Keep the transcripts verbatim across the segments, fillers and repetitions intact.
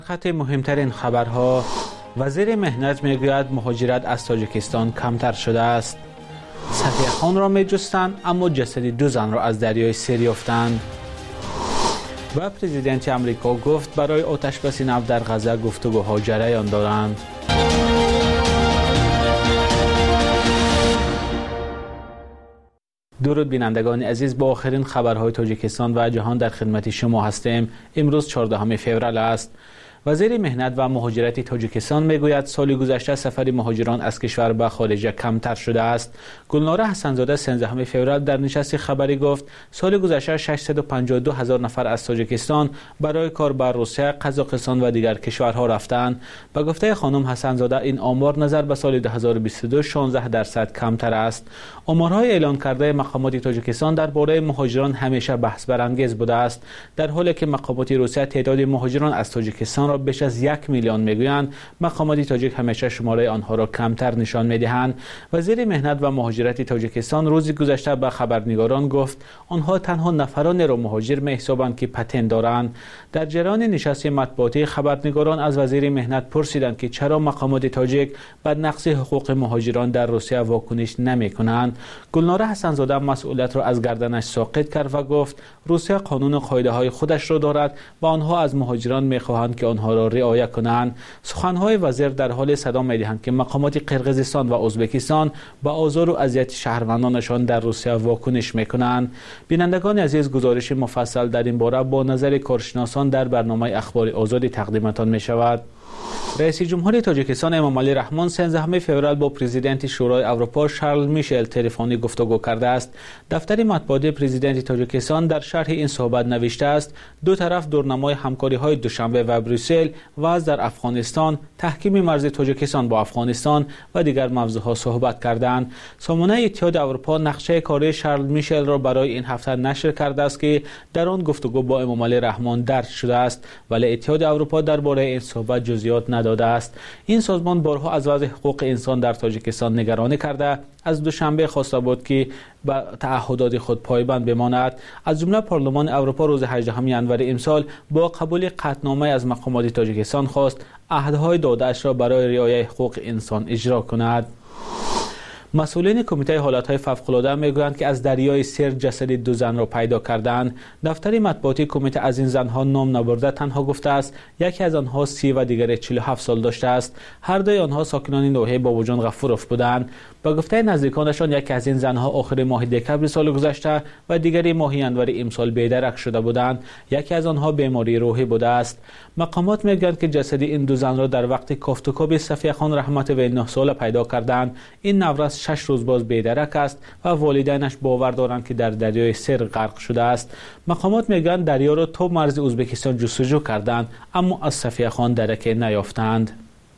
خط مهمترین خبرها: وزیر مهنت میگوید مهاجرت از تاجیکستان کمتر شده است. صفیه خان را میجستند اما جسد دو زن را از دریای سیر یافتند. و پرزیدنت آمریکا گفت برای آتشبس نفت در غزه گفتگوها جریان دارند. درود بینندگان عزیز، با آخرین خبرهای تاجیکستان و جهان در خدمت شما هستیم. امروز چهاردهم فوریه است. وزیر مهنت و مهاجرت تاجیکستان میگوید سال گذشته سفر مهاجران از کشور به خارج کمتر شده است. گلنار حسن‌زاده سیزدهم فوریه در نشست خبری گفت سال گذشته ششصد و پنجاه و دو هزار نفر از تاجیکستان برای کار به روسیه، قزاقستان و دیگر کشورها رفتند. به گفته خانم حسن‌زاده این آمار نظر به سال دو هزار و بیست و دو شانزده درصد کمتر است. آمارهای اعلان کرده مقامات تاجیکستان درباره مهاجران همیشه بحث برانگیز بوده است، در حالی که مقامات روسیه تعداد مهاجران از تاجیکستان را بیش از یک میلیون میگویند. مقامات تاجیک همیشه شماره آنها را کمتر نشان میدهند. وزیر مهنت و مهاجرت تاجیکستان روز گذشته به خبرنگاران گفت آنها تنها نفرانی را مهاجر میحسابند که پتن دارند. در جریان نشست مطبوعاتی خبرنگاران از وزیر مهنت پرسیدند که چرا مقامات تاجیک بر نقض حقوق مهاجران در روسیه واکنش نمیکنند. گلنار حسن‌زاده مسئولیت را از گردنش ساقط کرد و گفت روسیه قانون و قاعده های خودش را دارد و آنها از مهاجران میخواهند که آنها را رعایت کنند. سخنهای وزیر در حال صدا میدهند که مقامات قرقیزستان و ازبکستان با آزار و اذیت شهروندانشان در روسیه واکنش میکنند. بینندگان عزیز، گزارش مفصل در این باره با نظر کارشناسان در برنامه اخبار آزادی تقدیمتان می شود. رئیس جمهور تاجیکستان امامعلی رحمان سیزدهم فوریه با پرزیدنت شورای اروپا شارل میشل تلفنی گفتگو کرده است. دفتر مطبوعاتی پرزیدنت تاجیکستان در شرح این صحبت نوشته است دو طرف دورنمای همکاری‌های دوشنبه و بریسل و از در افغانستان، تحکیم مرز تاجیکستان با افغانستان و دیگر موضوعات صحبت کردند. سامانه اتحاد اروپا نقشه کاری شارل میشل را برای این هفته نشر کرده است که در آن گفتگو با امامعلی رحمان درج شده است، ولی اتحاد اروپا درباره این صحبت جزئیات نداده است. این سازمان بارها از وضع حقوق انسان در تاجیکستان نگرانی کرده، از دوشنبه خواسته بود که به تعهدات خود پایبند بماند. از جمله پارلمان اروپا روز هجدهم ژانویه امسال با قبول قطعنامه از مقامات تاجیکستان خواست عهدهای داده‌اش را برای رعایت حقوق انسان اجرا کند. مسئولین کمیته حالتهای فوق‌العاده میگویند که از دریای سیر جسد دو زن را پیدا کردند. دفتر مطبوعاتی کمیته از این زنها نام نبرده، تنها گفته است یکی از آنها سی و دیگر چهل و هفت سال داشته است. هر دوی آنها ساکنان ناحیه بابوجان غفوروف بودند. با گفته نزدیکانشان یکی از این زنها آخر ماه دکبر سال گذشته و دیگری ماه ژانویه امسال بی‌درک شده بودند. یکی از آنها بیماری روحی بوده است. مقامات میگویند که جسد این دو زن را در وقت کافتوکاب صفیه خان رحمت وی نه ساله پیدا کردند. این نورس شش روز باز بی‌درک است و والدینش باور دارند که در دریای سیر غرق شده است. مقامات میگویند دریا را تا مرز ازبکستان جستجو کردند اما از صفیه خان درکی نیافتند.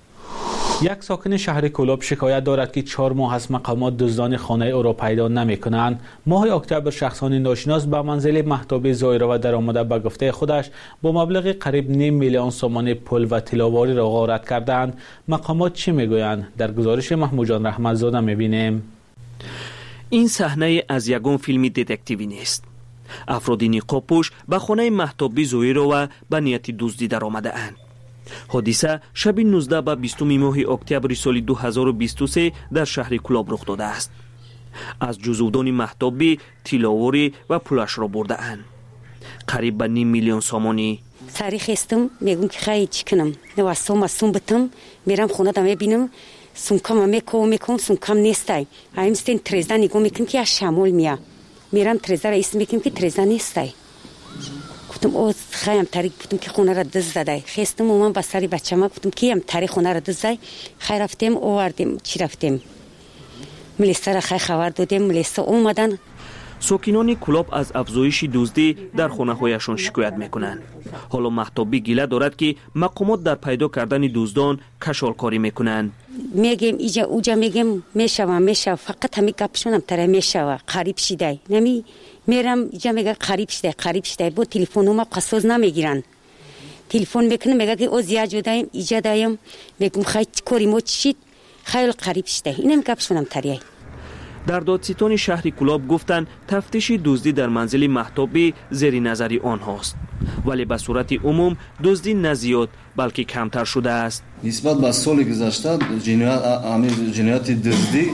یک ساکن شهر کولاب شکایت دارد که چهار ماه از مقامات دزدان خانه او را پیدا نمی کنند. ماه اکتبر شخصان ناشناس به منزل مهتابی زایره و در آمده به گفته خودش با مبلغ قریب نیم میلیون سومان پول و طلاواری را غارت کردند. مقامات چی میگویند؟ در گزارش محمود جان رحمتزاده میبینیم. این صحنه از یگان فیلم دتکتیوی نیست. افراد نقاب‌پوش به خانه مهتابی زایره و به نیت دزدی در آمده اند. حادثه شب نوزده به بیستم ماه اکتبر سال دو هزار و بیست و سه در شهر کولاب رخ داده است. از جزودان مهتابی طلاواری و پولش را برده اند. قریب به نیم میلیون سامانی. سری خستم میگم که خیلی چی کنم، نوستم استم بتم میرم خونه دا میبینم سونکم میکو میکن سونکم نیستی. ایمستین ترزده نگو میکنم که از شمول میا میرم ترزده را اسم میکنم که ترزده نیستی. گفتم او خیلی تاریک بودم که خونه را دزد زده. خستم و من با سری بچه ما گفتم که هم تاریک خونه را دزد زده. خیلی رفتیم آوردیم چی رفتیم ملیسه را خیلی خبر دادیم. ملیسه اومدن. ساکنان کولاب از افزایش دزدی در خانه هایشان شکایت میکنند. حالا مهتابی گله دارد که مقامات در پیدا کردن دزدان کشالکاری میکنند. میگیم ایجا اوجا میگیم میشوم میشوم فقط همین گپشون هم تره میشوم قریب شده نمی میرم ایجا میگه قریب شده قریب شده با تلفنم قصوز نمیگیرن. تلفن میکنم میگه که او زیاد جدایم ایجا دایم میگم خیلی کاری مو چید خیلی قریب شده اینم گپشون هم تره. در دادستان شهر کلاب گفتند تفتیش دزدی در منزل مهتابی زیر نظر آنهاست، ولی به صورت عموم دزدی نه زیاد بلکه کمتر شده است. نسبت به سال گذشته جنایت دزدی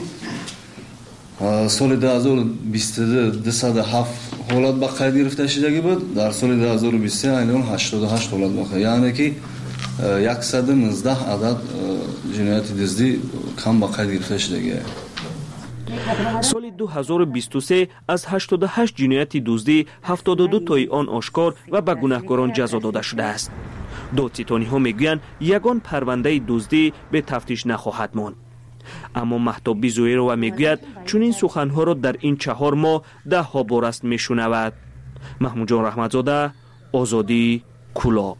سال دو هزار و بیست و دو دویست و هفت حالت به قید گرفته شدگی بود، در سال دو هزار و بیست و سه اینون هشتاد و هشت حالت به قید، یعنی که صد و نوزده عدد جنایت دزدی کم به قید گرفته شدگی. سال دو هزار و بیست و سه از هشتاد و هشت جنایت دزدی هفتاد و دو تای آن آشکار و به گناهکاران جزا داده شده است. دادستانی ها میگویند یگان پرونده دزدی به تفتیش نخواهد ماند. اما مهتاب زویرو میگوید چون این سخنها را در این چهار ماه ده ها بار است میشنود. محمود جان رحمتزاده، آزادی، کلاب.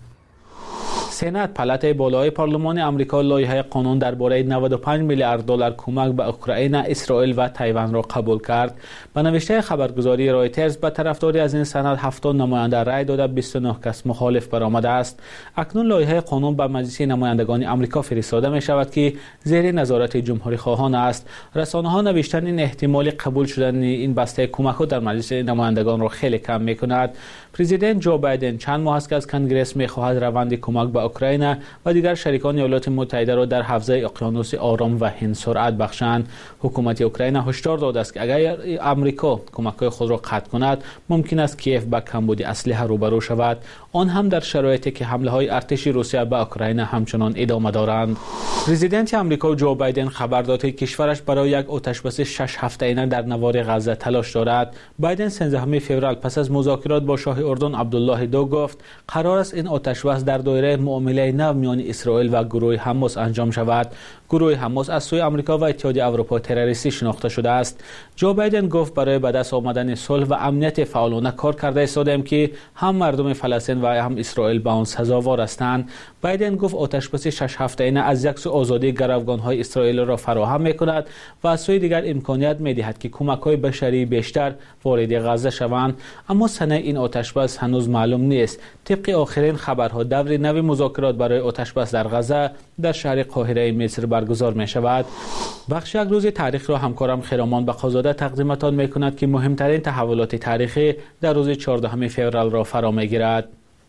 سنات پالاتای بالای پارلمان آمریکا لایحه قانون درباره نود و پنج میلیارد دلار کمک به اوکراین، اسرائیل و تایوان را قبول کرد. به نوشته خبرگزاری رایترز به طرفداری از این سند هفتاد نماینده رای داده، بیست و نه کس مخالف برآمده است. اکنون لایحه قانون به مجلس نمایندگان آمریکا فرستاده می شود که زیر نظارت جمهوری خواهان است. رسانه‌ها نوشتن این احتمال قبول شدن این بسته کمک‌ها در مجلس نمایندگان را خیلی کم می‌کند. پرزیدنت جو بایدن چند ماه است که از کنگره می‌خواهد روند کمک به اوکراین و دیگر شریکان ایالات متحده را در حوزه اقیانوس آرام و هند سرعت بخشند. حکومت اوکراین هشدار داده است که اگر آمریکا کمک‌های خود را قطع کند، ممکن است کیف با کمبود اسلحه روبرو شود، آن هم در شرایطی که حمله‌های ارتشی روسیه به اوکراین همچنان ادامه دارند. پرزیدنت آمریکا جو بایدن خبر داد که کشورش برای یک آتش‌بس شش هفته‌ای در نوار غزه تلاش دارد. بایدن سیزدهم فوریه پس از مذاکرات با شاه اردن عبدالله دو گفت قرار است این آتش‌بس در دایره معامله نو میان اسرائیل و گروه حماس انجام شود. گروه حماس از سوی آمریکا و اتحادیه اروپا تروریستی شناخته شده است. جو بایدن گفت برای به دست آمدن صلح و امنیت فعالانه کار کرده ایستادیم که هم مردم فلسطین و هم اسرائیل به آن سزاوار هستند. بایدن گفت آتش‌بس شش هفته‌ای از یک سو آزادی گروگان‌های اسرائیل را فراهم می‌کند و از سوی دیگر امکانیت می‌دهد که کمک‌های بشری بیشتر وارد غزه شوند. اما سنه این آتش‌بس هنوز معلوم نیست. طبق آخرین خبرها دور نو مذاکرات برای آتش‌بس در غزه در شهر قاهره مصر برگزار می‌شود. بخش یک روز تاریخ را همکارم خرامان بقازاده تقدیمتان می‌کند که مهمترین تحولات تاریخی در روز چهاردهم فوریه را فرا می‌گیرد.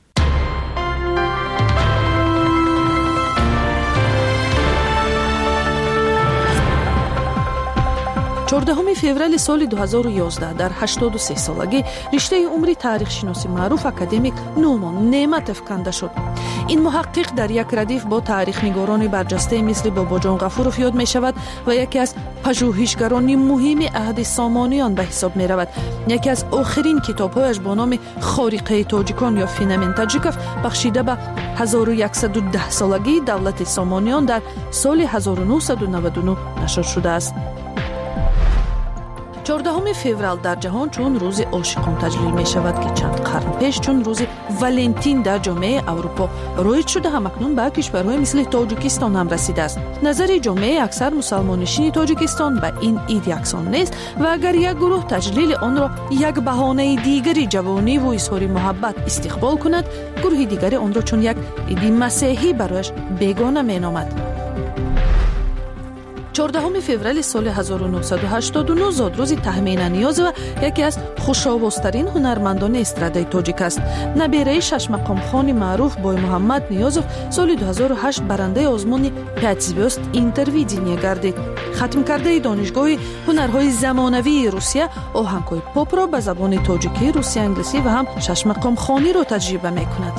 چهاردهم فوریه سال دو هزار و یازده در هشتاد و سه سالگی رشته عمری تاریخ شناسی معروف اکادمیک نومان نعمتов کنده شد. این محقق در یک ردیف با تاریخ نگاران برجسته مثل باباجان غفورов یاد می شود و یکی از پژوهشگران مهم عهد سامانیان به حساب می رود. یکی از آخرین کتاب‌هایش با نام خارقه تاجیکان یا فینامن تاجیکوف بخشیده به هزار و صد و ده سالگی دولت سامانیان در سال هزار و نهصد و نود و نه نشر شده است. چهاردهم فوریه در جهان چون روز عاشقان تجلیل می شود که چند قرن پیش چون روز ولنتین در جامعه اروپا رایج شده، هم اکنون به کشورهای مثل تاجیکستان هم رسیده است. نظر جامعه اکثر مسلمانشین تاجیکستان به این عید یکسان نیست و اگر یک گروه تجلیل آن را یک بهانه دیگری جوانی و اظهار محبت استقبال کند، گروه دیگری آن را چون یک عید مسیحی برایش بیگانه می نامد. چهاردهم فوریه سال هزار و نهصد و هشتاد و نه زادروز تهمین نیاز و یکی از خوش‌آوازترین هنرمندان استرادای تاجیک است. نبیره شش مقام خان معروف بای محمد نیازов سال دو هزار و هشت برنده آزمون پنج звезд اینترویدینیا گردید. ختم کرده دانشگاه هنرهای زمانوی روسیه آهنگ‌های پاپ را به زبان تاجیکی، روسی، انگلیسی و هم شش مقام خانی را تجربه می‌کند.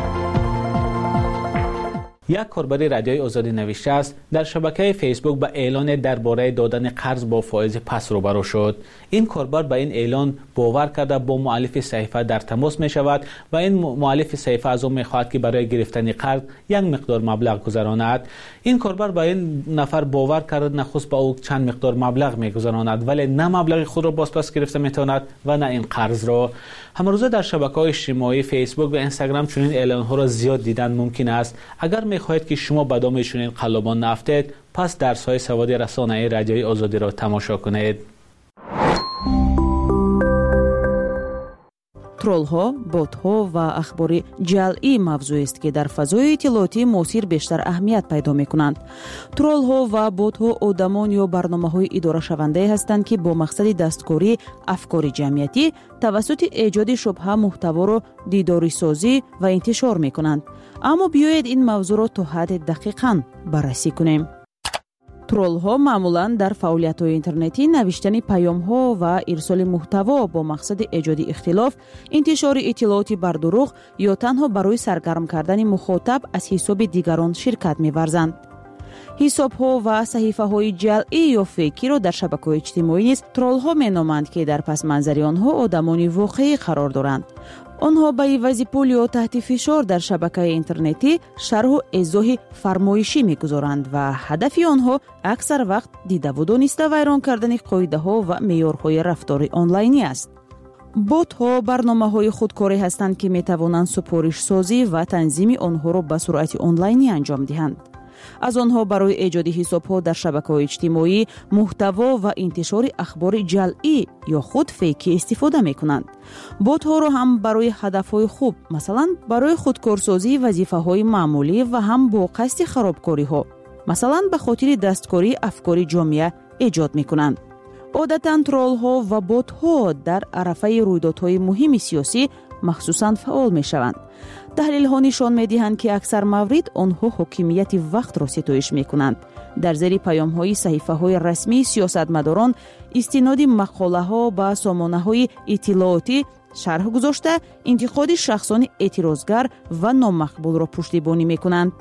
یک کاربر رادیوی آزادی نوشته است در شبکه فیسبوک به اعلان درباره دادن قرض با فایز پس روبرو شد. این کاربر به این اعلان باور کرده با مؤلف صحیفه در تماس می شود و این مؤلف صحیفه از او می خواهد که برای گرفتن قرض یک مقدار مبلغ گذراند. این کاربر به این نفر باور کرده نخست با او چند مقدار مبلغ می گذراند ولی نه مبلغ خود را باز پس گرفته می تواند و نه این قرض را. همروزه در شبکه‌های اجتماعی فیسبوک و اینستاگرام چنین اعلان‌ها را زیاد دیدن ممکن است. اگر می‌خواهید که شما به دام چنین قلابان نیفتید، پس درس‌های سواد رسانه‌ای رادیوی آزادی را تماشا کنید. троллҳо, ботҳо ва ахбори ҷалъӣ мавзӯест, ки дар фазои иттилоотии муосир бештар аҳамият пайдо мекунанд. Троллҳо ва ботҳо одамон ё барномаҳои идорашавандае ҳастанд, ки бо мақсади дасткории афкори ҷамъиятӣ тавассути эҷоди шубҳа муҳтаворо дидорисозӣ ва интишор мекунанд. аммо биёед ин мавзӯъро то ҳадде дақиқан баррасӣ кунем. троллҳо маъмулан дар фаъолиятҳои интернетӣ навиштани паёмҳо ва ирсоли муҳтаво бо мақсади эҷоди ихтилоф, интишори иттилооти бар дурӯғ ё танҳо барои саргарм кардани мухотаб аз ҳисоби дигарон ширкат меварзанд. ҳисобҳо ва саҳифаҳои ҷалъӣ ё фейкиро дар шабакаҳои иҷтимоӣ низ троллҳо меноманд, ки дар пасманзари онҳо одамони воқеӣ қарор доранд. онҳо ба ивази пул ё таҳти фишор дар шабакаи интернетӣ шарҳу эзоҳи фармоишӣ мегузоранд ва ҳадафи онҳо аксар вақт дидаву дониста вайрон кардани қоидаҳо ва меъёрҳои рафтори онлайнӣ аст. ботҳо барномаҳои худкорӣ ҳастанд, ки метавонанд супоришсозӣ ва танзими онҳоро ба суръати онлайнӣ анҷом диҳанд. аз онҳо барои эҷоди ҳисобҳо дар шабакаҳои иҷтимоӣ, муҳтаво ва интишори ахбори ҷалъӣ ё худ фейкӣ истифода мекунанд. ботҳоро ҳам барои ҳадафҳои хуб, масалан барои худкорсозии вазифаҳои маъмулӣ ва ҳам бо қасди харобкориҳо, масалан ба хотири дасткории афкори ҷомеа эҷод мекунанд. одатан троллҳо ва ботҳо дар арафаи рӯйдодҳои муҳими сиёсӣ махсусан фаъол мешаванд. таҳлилҳо нишон медиҳанд, ки аксар маврид онҳо ҳокимияти вақтро ситоиш мекунанд. дар зери паёмҳои саҳифаҳои расмии сиёсатмадорон истиноди мақолаҳо ба сомонаҳои иттилоотӣ шарҳ гузошта интиқоди шахсони эътирозгар ва номақбулро пуштибонӣ мекунанд.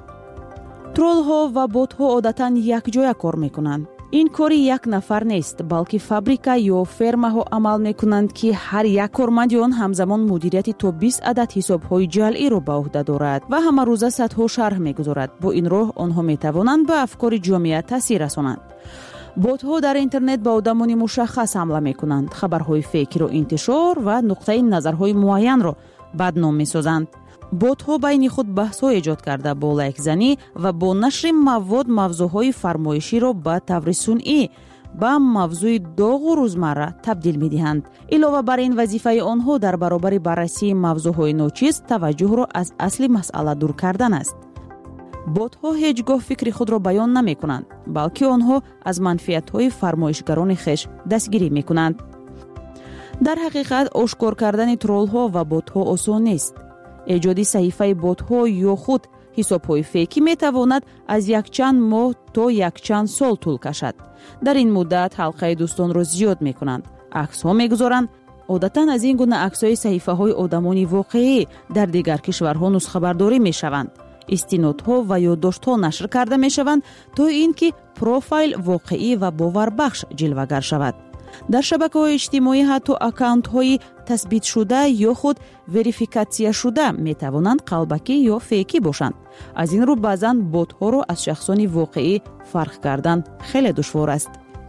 троллҳо ва ботҳо одатан якҷоя кор мекунанд. ин кори як нафар нест, балки фабрика ё фермаҳо амал мекунанд, ки ҳар як корманди он ҳамзамон мудирияти то бист адад ҳисобҳои ҷалъиро ба уҳда дорад ва ҳамарӯза садҳо шарҳ мегузорад. бо ин роҳ онҳо метавонанд ба афкори ҷомеа таъсир расонанд. ботҳо дар интернет ба одамони мушаххас ҳамла мекунанд, хабарҳои фейкиро интишор ва нуқтаи назарҳои муайянро бадном месозанд. ботҳо байни худ баҳсҳо эҷод карда бо лайкзанӣ ва бо нашри мавод мавзӯъҳои фармоиширо ба таври сунъӣ ба мавзӯи доғу рӯзмарра табдил медиҳанд. илова бар ин, вазифаи онҳо дар баробари баррасии мавзӯъҳои ночиз таваҷҷӯҳро аз асли масъала дур кардан аст. ботҳо ҳеҷ гоҳ фикри худро баён намекунанд, балки онҳо аз манфиатҳои фармоишгарони хеш дастгирӣ мекунанд. дар ҳақиқат ошкор кардани троллҳо ва ботҳо осон нест. эҷоди саҳифаи ботҳо ё худ ҳисобҳои фейкӣ метавонад аз якчанд моҳ то якчанд сол тӯл кашад. дар ин муддат ҳалқаи дӯстонро зиёд мекунанд, аксҳо мегузоранд. одатан аз ин гуна аксҳои саҳифаҳои одамони воқеӣ дар дигар кишварҳо нусхабардорӣ мешаванд. истинодҳо ва ёддоштҳо нашр карда мешаванд, то ин ки профайл воқеӣ ва боварбахш ҷилвагар шавад. дар шабакаҳои иҷтимоӣ ҳатто аккаунтҳои tasbitшуда ё худ верификатсияшуда метавонанд қалбакӣ ё фейкӣ бошанд. аз ин рӯ баъзан ботҳоро аз шахсони воқеӣ фарқ кардан хеле душвор аст.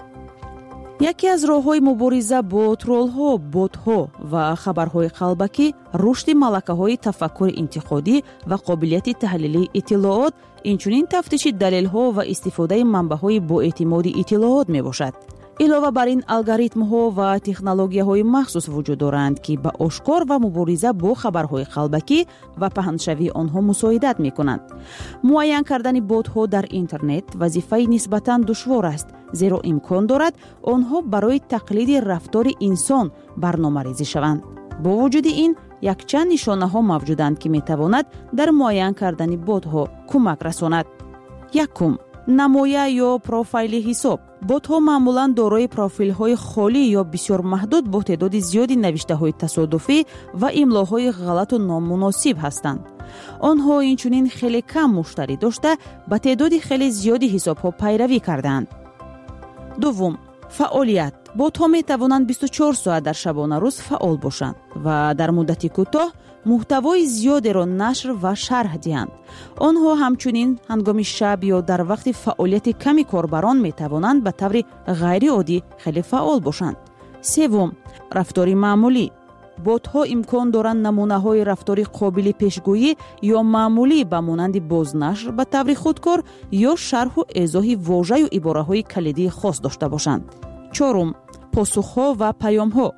яке аз роҳҳои мубориза бо троллҳо, ботҳо ва хабарҳои қалбакӣ рушди малакаҳои тафаккури интиқодӣ ва қобилияти таҳлилии иттилоот, инчунин тафтиши далелҳо ва истифодаи манбаъҳои боэътимоди иттилоот мебошад. илова бар ин, алгоритмҳо ва технологияҳои махсус вуҷуд доранд, ки ба ошкор ва мубориза бо хабарҳои қалбакӣ ва паҳншавии онҳо мусоидат мекунанд. муайян кардани ботҳо дар интернет вазифаи нисбатан душвор аст, зеро имкон дорад онҳо барои тақлиди рафтори инсон барномарезӣ шаванд. бо вуҷуди ин, якчанд нишонаҳо мавҷуданд, ки метавонад дар муайян кардани ботҳо кӯмак расонад. якум, намоя ё профайли ҳисоб. ботҳо маъмулан дорои профилҳои холӣ ё бисёр маҳдуд бо теъдоди зиёди навиштаҳои тасодуфӣ ва имлоҳои ғалату номуносиб ҳастанд. онҳо инчунин хеле кам муштарӣ дошта ба теъдоди хеле зиёди ҳисобҳо пайравӣ кардаанд. дуввум, фаъолият. ботҳо метавонанд бисту чор соат дар шабона рӯз фаъол бошанд ва дар муддати кӯтоҳ муҳтавои зиёдеро нашр ва шарҳ диҳанд. онҳо ҳамчунин ҳангоми шаб ё дар вақти фаъолияти ками корбарон метавонанд ба таври ғайриоддӣ хеле фаъол бошанд. севум, рафтори маъмулӣ. ботҳо имкон доранд намунаҳои рафтори қобили пешгӯӣ ё маъмулӣ ба монанди бознашр ба таври худкор ё шарҳу эзоҳи вожаю ибораҳои калидии хос дошта бошанд. чорум, посухҳо ва паёмҳо.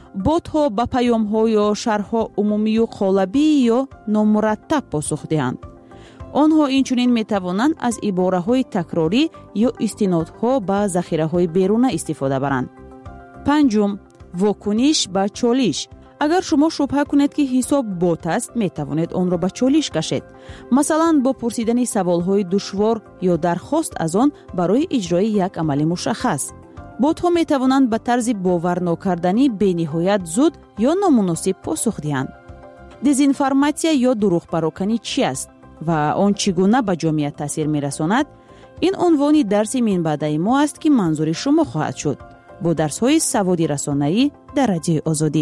ботҳо ба паёмҳо ё шарҳҳо умумию қолабӣ ё номураттаб посух диҳанд. онҳо инчунин метавонанд аз ибораҳои такрорӣ ё истинодҳо ба захираҳои беруна истифода баранд. панҷум, вокуниш ба чолиш. агар шумо шубҳа кунед ки ҳисоб бот аст, метавонед онро ба чолиш кашед. масалан, бо пурсидани саволҳои душвор ё дархост аз он барои иҷрои як амали мушаххас. ботҳо метавонанд ба тарзи боварнокарданӣ бениҳоят зуд ё номуносиб посух диҳанд. дезинформатсия ё дурӯғпароканӣ чӣ аст ва он чӣ гуна ба ҷомеа таъсир мерасонад? ин унвони дарси минбаъдаи мо аст ки манзури шумо хоҳад шуд бо дарсҳои саводи расонаӣ дар Радиои Озодӣ.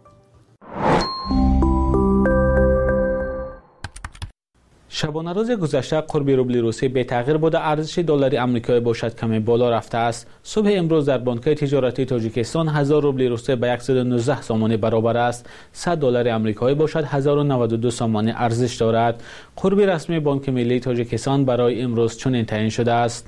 шабонарӯзи гузашта қурби рубли русӣ бетағйир буда арзиши доллари амрикоӣ бошад каме боло рафтааст. субҳи имрӯз дар бонкаи тиҷоратии Тоҷикистон ҳазор рубли русӣ ба яксад و нуздаҳ сомонӣ баробар аст. сад доллари амрикоӣ бошад ҳазору наваду ду сомонӣ арзиш дорад. қурби расмии Бонки Миллии Тоҷикистон барои имрӯз чунин таъин шудааст.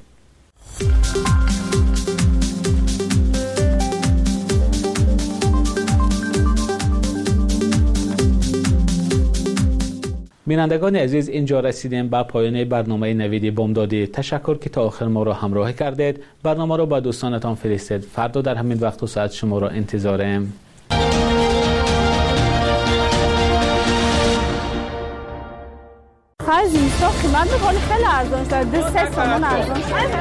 بینندگان عزیز، اینجا رسیدیم به پایان برنامه نوید بامدادی. تشکر که تا آخر ما را همراهی کردید. برنامه را با دوستانتان فرستید. فردا در همین وقت و ساعت شما را انتظاریم. خرج اینستا قیمت می‌کنه خیلی ارزان شد. دو سه تومن ارزان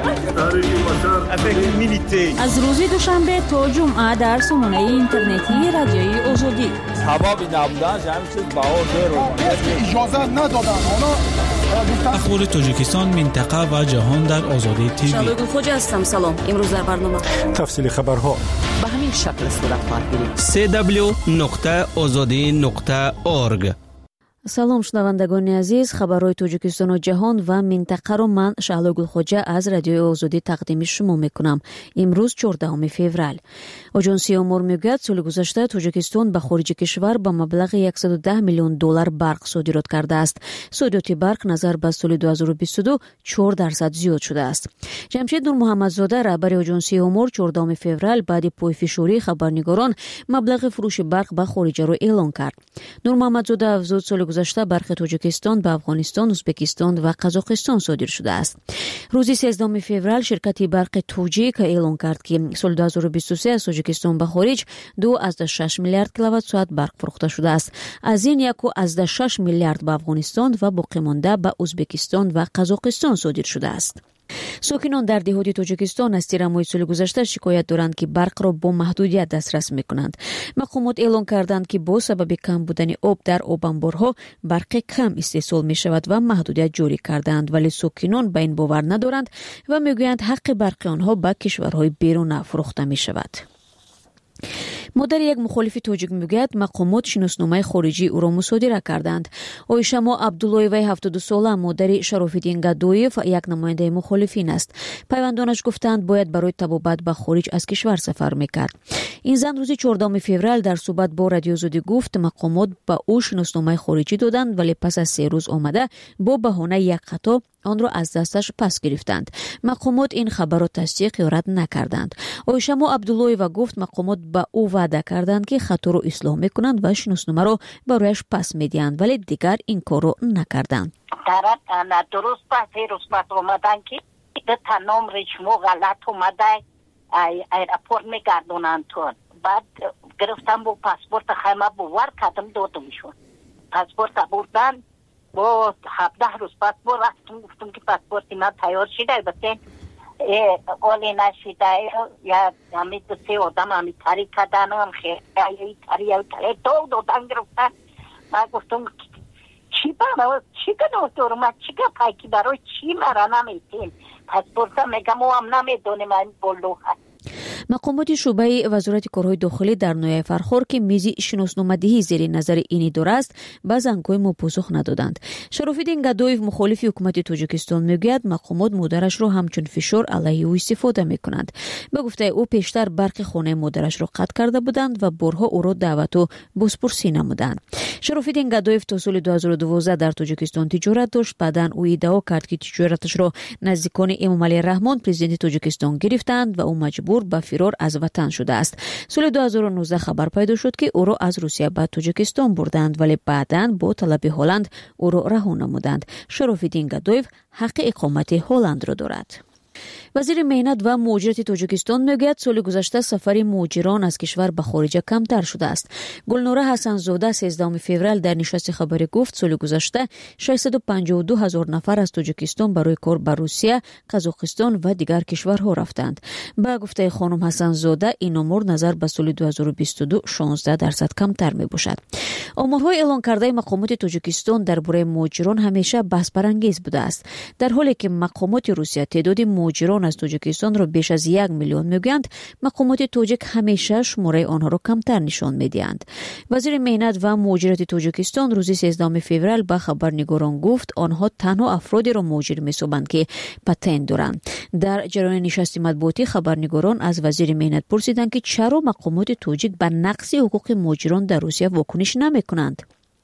شد. از روز دوشنبه تا جمعه در سامانه اینترنتی رادیوی آزادی. هوا بی نبودن همین چیز بهار رو اجازه ندادن. اونا اخبار تاجیکستان، منطقه و جهان در آزادی تیوی. شالوی خوجا هستم. سلام. امروز در برنامه تفصیل خبرها به همین شکل صورت خواهد گرفت. سی دبلیو نقطه آزادی نقطه اورگ. салом шунавандагони азиз, хабарҳои Тоҷикистону ҷаҳон ва минтақаро ман Шаҳлои Гулхоҷа аз Радиои Озодӣ тақдими шумо мекунам. имрӯз чордаҳуми феврал. Оҷонсияи омор мегӯяд, соли гузашта Тоҷикистон ба хориҷи кишвар ба маблағи яксаду даҳ миллион доллар барқ содирот кардааст. Содироти барқ назар ба соли ду ҳазору бисту ду чор дарсад зиёд шудааст. Ҷамшед Нурмуҳаммадзода, раҳбари Оҷонсияи омор, чордаҳуми феврал баъди пойфишории хабарнигорон маблағи фурӯши барқ ба хориҷаро эълон кард. Нурмуҳаммадзода афзуд, соли гузашта барқи Тоҷикистон ба Афғонистон, Узбекистон ва Қазоқистон содир шудааст. рӯзи сездаҳуми феврал ширкати барқи Тоҷик эълон кард, ки соли ду ҳазору бисту се аз Тоҷикистон ба хориҷ ду азда шаш миллиард киловаттсоат барқ фурӯхта шудааст. аз ин яку азда шаш миллиард ба Афғонистон ва боқимонда ба Узбекистон ва Қазоқистон содир шудааст. сокинон дар деҳоти Тоҷикистон аз тирамоҳи соли гузашта шикоят доранд, ки барқро бо маҳдудият дастрас мекунанд. мақомот эълон карданд, ки бо сабаби кам будани об дар обанборҳо барқи кам истеҳсол мешавад ва маҳдудият ҷорӣ кардаанд, вале сокинон ба ин бовар надоранд ва мегӯянд ҳаққи барқи онҳо ба кишварҳои беруна фурӯхта мешавад. модари як мухолифи тоҷик мегӯяд, мақомот шиносномаи хориҷии ӯро мусодира карданд. Оишамо Абдуллоеваи ҳафтоду сола, модари Шарофиддин Гадоев, як намояндаи мухолифин аст. пайвандонаш гуфтанд, бояд барои табобат ба хориҷ аз кишвар сафар мекард. ин зан рӯзи чордаҳуми феврал дар суҳбат бо Радиои Озодӣ гуфт, мақомот ба ӯ шиносномаи хориҷӣ доданд, вале пас аз се рӯз омада бо баҳонаи як хато онро аз дасташ пас гирифтанд. мақомот ин хабарро тасдиқ ё рад накарданд. Оишамо Абдуллоева гуфт, мақомот ба ӯ ваъда карданд, ки хаторо ислоҳ мекунанд ва шиносномаро барояш пас медиҳанд, вале дигар ин корро накарданд. درست پس روز بعد اومدن که تا نمره شما غلط اومده ایرپورت میگردونن تو. بعد گرفتم با پاسپورت خیمه بوار کردم دادم شد. پاسپورت بردن با هفده روز پاسپورت رفتم، گفتم که پاسپورت من تیار شده، البته اولی نشده یا همین دو سه آدم همین تاری کردن و هم خیلی تاری تاری دو دادن گرفتن. من گفتم چی برای چی کنم تو ما چی که پایکی برای چی مرا نمیتین پاسپورت میگم و هم نمیدونم این بلو هست. мақомоти шӯъбаи вазорати корҳои дохилӣ дар ноҳияи Фархор, ки мизи шиносномадиҳӣ зери назари ини дор аст, ба зангҳои мо посух надоданд. Шарофиддин Гадоев, мухолифи ҳукумати Тоҷикистон, мегӯяд, мақомот модарашро ҳамчун фишор алайҳи ӯ истифода мекунанд. ба гуфтаи ӯ, пештар барқи хонаи модарашро қатъ карда буданд ва борҳо ӯро даъвату бозпурсӣ намуданд. Шарофиддин Гадоев то соли ду ҳазору дувоздаҳ дар Тоҷикистон тиҷорат дошт. баъдан ӯ иддао кард, ки тиҷораташро наздикони Эмомалӣ Раҳмон, президенти Тоҷикистон, гирифтанд ва ӯ маҷбур ба فرار از وطن شده است. سال دو هزار و نوزده خبر پیدا شد که او را از روسیه به تاجیکستان بردند، ولی بعداً با طلب هلند او را رها نمودند. شراف‌الدین گدایف حق اقامت هلند را دارد. وزیر مهنت و مهاجرت تاجیکستان میگوید سال گذشته سفر مهاجران از کشور به خارج کمتر شده است. گلنوره حسن‌زاده سیزدهم فوریه در نشست خبری گفت سال گذشته ششصد و پنجاه و دو هزار نفر از تاجیکستان برای کار به روسیه، قزاقستان و دیگر کشورها رفتند. با گفته خانم حسن‌زاده این آمار نظر به سال دو هزار و بیست و دو شانزده درصد کمتر میباشد. آمارهای اعلان کرده مقامات تاجیکستان درباره مهاجران همیشه بحث برانگیز بوده است، در حالی که مقامات روسیه تعداد مهاجران از تاجیکستان را بیش از یک میلیون میگویند. مقامات تاجیک همیشه شماره آنها را کمتر نشان میدهند. وزیر مهنت و مهاجرت تاجیکستان روز سیزدهم فوریه به خبرنگاران گفت آنها تنها افرادی را مهاجر می‌سابند که پتنت دارند. در جریان نشست مطبوعاتی خبرنگاران از وزیر مهنت پرسیدند که چرا مقامات تاجیک به نقض حقوق مهاجران در روسیه واکنش نمی‌کنند.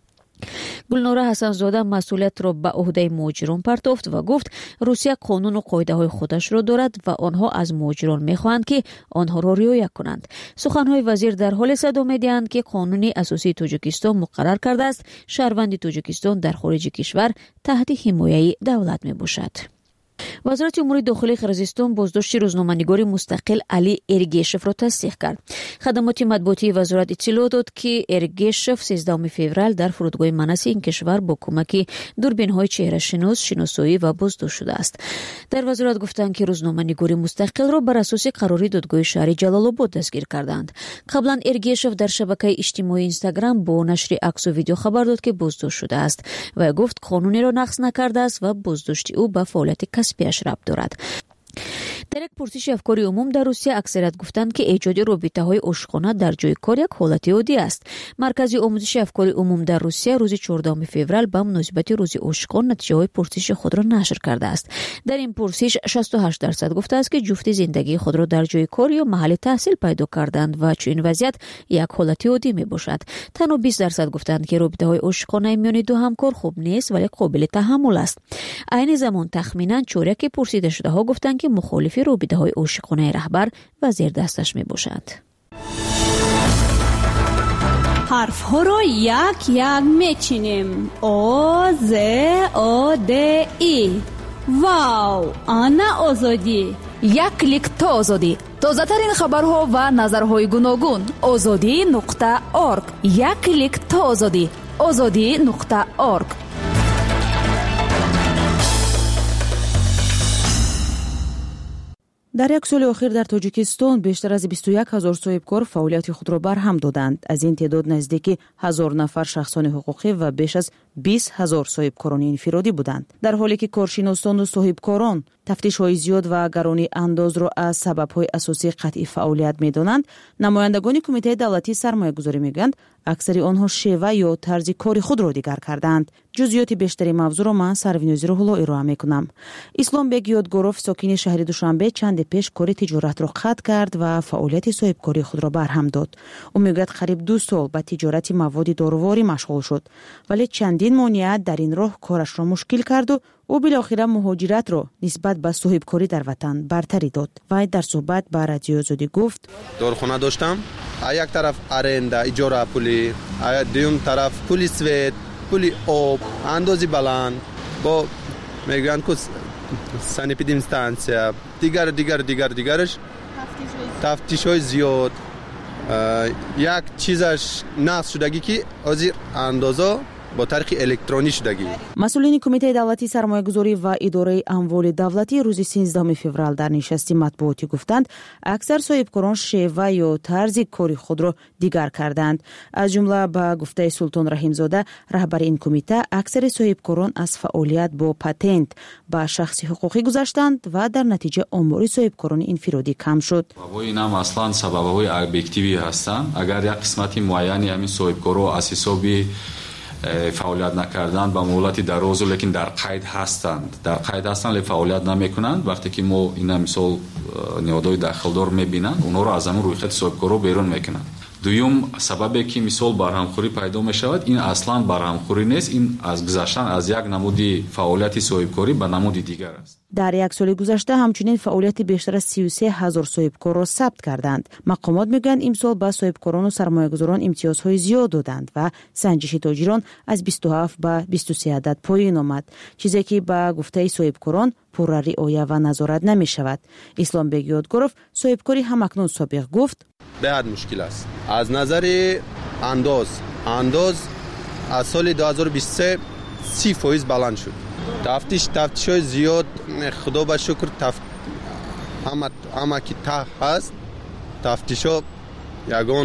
گلنوره حسن‌زاده مسئولیت را به عهده مهاجران پرتافت و گفت روسیه قانون و قاعده‌های خودش را دارد و آنها از مهاجران می‌خواهند که آنها را رعایت کنند. سخن‌های وزیر در حال صدا می‌دهند که قانون اساسی تاجیکستان مقرر کرده است شهروند تاجیکستان در خارج کشور تحت حمایت دولت میباشد. وزارت امور داخلی قرقیزستان بازداشت روزنامه‌نگار مستقل علی ارگیشف را تصدیق کرد. خدمات مطبوعاتی وزارت اطلاع داد که ارگیشف سیزدهم فوریه در فرودگاه مناس این کشور با کمک دوربین‌های چهره شناس شناسایی و بازداشت شده است. در وزارت گفتند که روزنامه‌نگار مستقل را بر اساس قراری دادگاه شهر جلال آباد دستگیر کردند. قبلا ارگیشف در شبکه اجتماعی اینستاگرام با نشر عکس و ویدیو خبر داد که بازداشت شده است و گفت قانونی را نقض نکرده است و بازداشت او به فعالیت کسبیش ربط دارد. در یک پرسش افکار عموم در روسیه اکثریت گفتند که ایجاد رابطه‌های عاشقانه در جای کار یک حالت عادی است. مرکز آموزش افکار عموم در روسیه روز چهاردهم فوریه به مناسبت روز عاشقان نتیجه‌های پرسش خود را نشر کرده است. در این پرسش شصت و هشت درصد گفته است که جفت زندگی خود را در جای کار یا محل تحصیل پیدا کردند و چنین وضعیت یک حالت عادی میباشد. تنها بیست درصد گفتند که رابطه‌های عاشقانه میان دو همکار خوب نیست ولی قابل تحمل است. عین زمان تخمیناً چورک پرسیده شده ها گفتند که مخالف رابطه‌های عاشقانه رهبر و زیر دستش میباشد. حرف ها را یک یک میچینیم. او ز او د ای. واو، آنا آزادی. یک کلیک تا آزادی. تازه ترین خبرها و نظرهای گوناگون. آزادی نقطه اورگ. یک کلیک تا آزادی. آزادی نقطه اورگ. در یک سال اخیر در تاجیکستان بیشتر از بیست و یک هزار صاحبکار فعالیت خود را برهم دادند. از این تعداد نزدیک هزار نفر شخصان حقوقی و بیش از بیست هزار صاحبکاران انفرادی بودند. در حالی که کارشناسان و صاحبکاران تفتیش‌های زیاد و گرانی انداز را از سبب‌های اساسی قطعی فعالیت می‌دانند، نمایندگان کمیته دولتی سرمایه‌گذاری می‌گویند اکثر آنها شیوه یا طرز کار خود را دیگر کردند. جزئیات بیشتری موضوع را من سروینوزی روح‌الله ارائه می‌کنم. اسلام بیگ یادگوروف ساکن شهر دوشنبه چند پیش کار تجارت را قطع کرد و فعالیت صاحبکاری خود را برهم داد. او می‌گوید قریب دو سال به تجارت مواد داروواری مشغول شد، ولی چندین مانعیت در این راه کارش را مشکل کرد و او بالاخره مهاجرت را نسبت به صاحبکاری در وطن برتری داد. و در صحبت با رادیو آزادی گفت: داروخانه داشتم، یک طرف ارنده اجاره پولی، دوم طرف پولی سوئد، پولی آب، اندازی بلند با میگن که سانیپید اینستانسیا دیگر دیگر دیگر دیگرش تفتیش های زیاد. یک چیزش نقص شدگی که از اندازه با طریق الکترونی شدگی. مسئولین کمیته دولتی سرمایه‌گذاری و اداره اموال دولتی روز سیزدهم فوریه در نشست مطبوعاتی گفتند اکثر صاحبکاران شیوه یا طرز کاری خود را دیگر کردند. از جمله با گفته سلطان رحیمزاده رهبر این کمیته اکثر صاحبکاران از فعالیت با پتنت به شخصی حقوقی گذشتند و در نتیجه آمار صاحبکاران انفرادی کم شد. و اینم اصلا سبب‌های ابجکتیوی هستند. اگر یک قسمتی معینی همین صاحبکارا از حسابی فعالیت نکردن با مهلت دراز لیکن در قید هستند در قید هستند ولی فعالیت نمیکنند، وقتی که ما اینا مثال نهادهای داخلدار میبینند اونها رو از همون روی خط صاحبکارا بیرون میکنند. дуюм сабабе ки мисол барҳамхӯрӣ пайдо мешавад, ин аслан барҳамхӯрӣ нест, ин аз гузаштан аз як намуди фаъолияти соҳибкорӣ ба намуди дигар аст. дар як соли гузашта ҳамчунин фаъолияти бештар аз си و سه ҳазор соҳибкорро сабт карданд. мақомот мегӯянд имсол ба соҳибкорону сармоягузорон имтиёзҳои зиёд доданд ва санҷиши тоҷирон аз бисту ҳафт ба бисту се адад поин омад, чизе ки ба гуфтаи соҳибкорон пурра риоя ва назорат намешавад. исломбек ёдгоров, соҳибкори ҳамакнун собиқ гуфт: беҳад мушкил аст. аз назари андоз андоз аз соли ду ҳазору бисту се си фоиз баланд шуд. тафтиш тафтишои зиёд, худо ба шукр, ҳама ки таҳ ҳаст, тафтишо ягон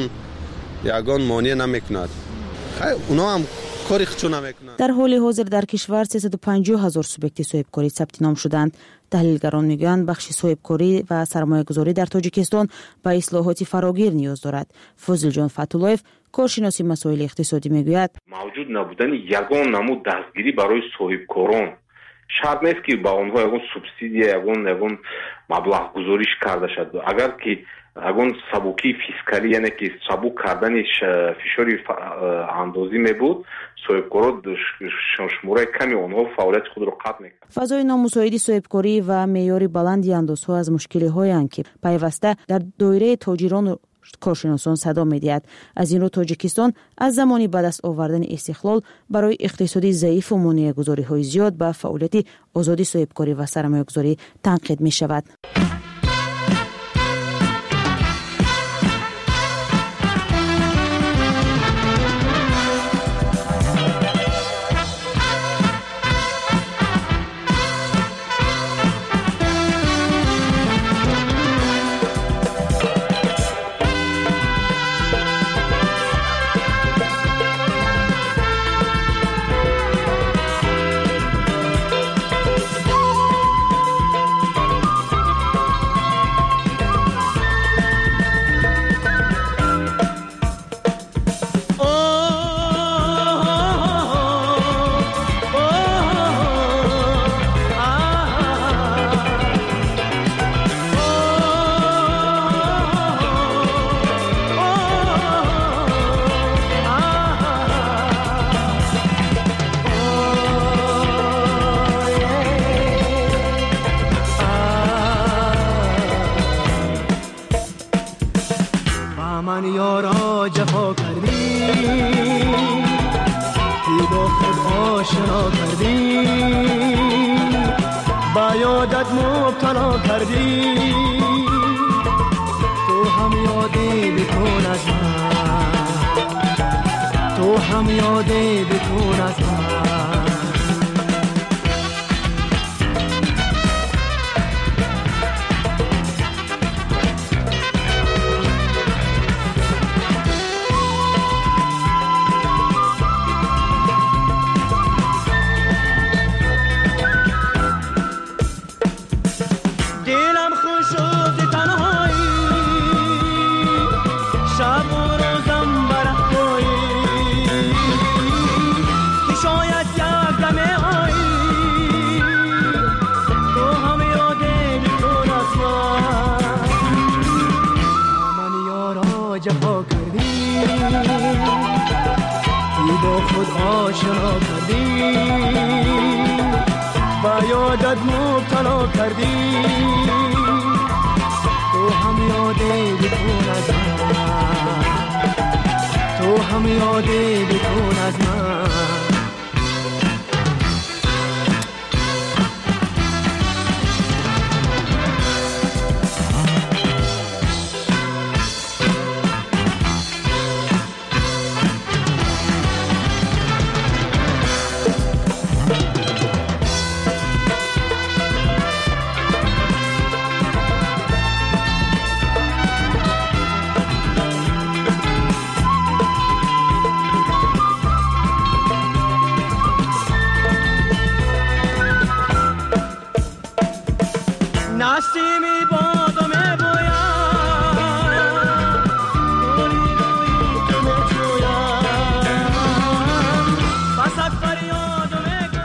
ягон монеъ намекунад. хай уно ҳам кори хучо намекунад. дар ҳоли ҳозир дар кишвар сесад و панҷоҳ ҳазор субъекти соҳибкорӣ сабтином шуданд. таҳлилгарон мегӯянд бахши соҳибкорӣ ва сармоягузорӣ дар тоҷикистон ба ислоҳоти фарогир ниёз дорад. фозилҷон фатуллоев, коршиноси масоили иқтисодӣ, мегӯяд: мавҷуд набудани ягон намуд дастгирӣ барои соҳибкорон, шарт нест ки ба онҳо ягон субсидия, ягон ягон маблағ гузориш карда шад. агар ки ягон сабукии фискалӣ, яъне ки сабук кардани фишори андозӣ мебуд, соҳибкорон шумораи ками онҳо фаъолияти худро қатъ мекард. фазои номусоиди соҳибкорӣ ва меъёри баланди андозҳо аз мушкилиҳоянд, ки пайваста дар доираи тоҷирону коршиносон садо медиҳад. аз ин рӯ тоҷикистон аз замони ба даст овардани истиқлол барои иқтисоди заифу монеагузориҳои зиёд ба фаъолияти озоди соҳибкорӣ ва сармоягузорӣ танқид мешавад.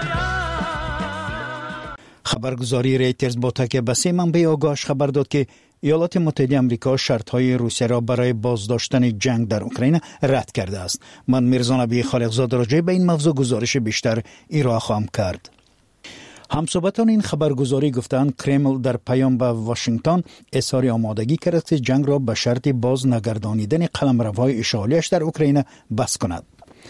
خبرگزاری ریترز با تکیه به سه منبع آگاهش خبر داد که ایالات متحده آمریکا شرط‌های روسیه را برای بازداشتن جنگ در اوکراین رد کرده است. من میرزا نبی خالقزاده راجع به این موضوع گزارش بیشتر ارائه خواهم کرد. همصحبتان این خبرگزاری گفتند کرمل در پیام به واشنگتن اظهار آمادگی کرد که جنگ را به شرط باز نگردانیدن قلمروهای اشغالیش در اوکراین بس کند.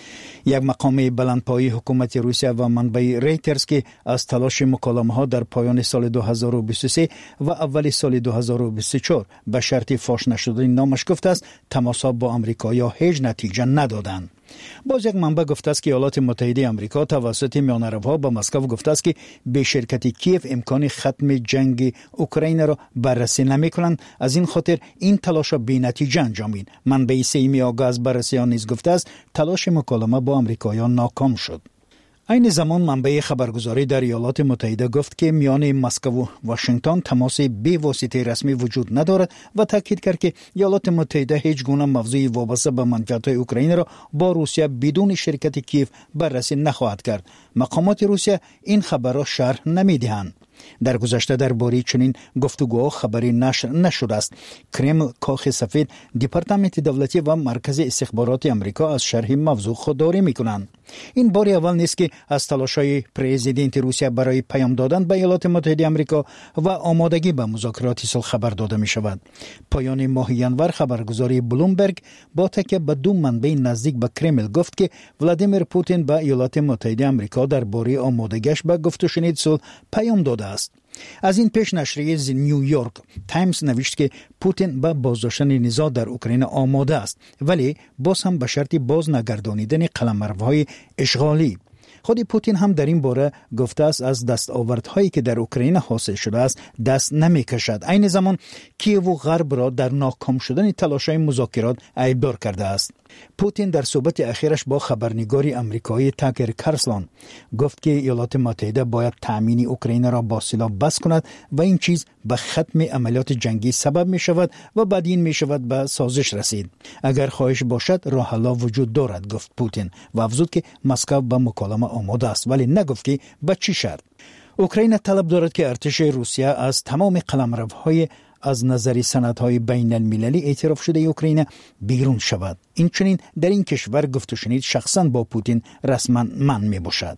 یک مقام بلندپایه حکومت روسیه و منبع ریترز که از تلاش مکالمه ها در پایان سال دو هزار و بیست و سه و اول سال دو هزار و بیست و چهار به شرط فاش نشدن نامش گفته است تماسها با آمریکا یا هیچ نتیجه ندادند. باز یک منبع گفته است که ایالات متحده آمریکا توسط میانروها به مسکو گفته است که به شرکت کیف امکان ختم جنگ اوکراین را بررسی نمی‌کنند، از این خاطر این تلاش بی‌نتیجه انجامید. منبع سیمی آگاه از بررسیان نیز گفته است تلاش مکالمه با آمریکاییان ناکام شد. این زمان منبع خبرگزاری در ایالات متحده گفت که میان مسکو و واشنگتن تماس بی واسطه رسمی وجود ندارد و تاکید کرد که ایالات متحده هیچ گونه موضوعی وابسته به منفعت‌های اوکراین را با روسیه بدون شرکت کیف بررسی نخواهد کرد. مقامات روسیه این خبر را شرح نمی‌دهند. در گذشته درباره چنین گفتگوها خبری نشر نشده است. کرمل کاخ سفید، دپارتمان دولتی و مرکز استخبارات آمریکا از شرح موضوع خودداری می‌کنند. این بار اول نیست که از تلاش‌های پرزیدنت روسیه برای پیام دادن به ایالات متحده آمریکا و آمادگی به مذاکرات صلح خبر داده می‌شود. پایان ماه ژانویه خبرگزاری بلومبرگ با تکیه به دو منبع نزدیک به کرمل گفت که ولادیمیر پوتین به ایالات متحده آمریکا درباره آمادگیش به گفت و شنید صلح پیام داده است. از این پیش نشریه نیویورک تایمز نوشت که پوتین به بازداشتن نزاع در اوکراین آماده است، ولی باز هم به شرط باز نگردانیدن قلمروهای اشغالی. خود پوتین هم در این باره گفته است از دستاوردهایی که در اوکراین حاصل شده است دست نمی‌کشد. این زمان کیو و غرب را در ناکام شدن تلاش‌های مذاکرات عیبدار کرده است. پوتین در صحبت اخیرش با خبرنگاری آمریکایی تاکر کارلسون گفت که ایالات متحده باید تأمین اوکراین را با سلاح بس کند و این چیز به ختم عملیات جنگی سبب می شود و بعد این می شود به سازش رسید. اگر خواهش باشد راه حل وجود دارد، گفت پوتین و افزود که مسکو به مکالمه آماده است، ولی نگفت که به چه شرط. اوکراین طلب دارد که ارتش روسیه از تمام قلمروهای از نظر سندهای بین المللی اعتراف شده اوکراین بیرون شود. این چنین در این کشور گفت و شنید شخصا با پوتین رسما من می باشد.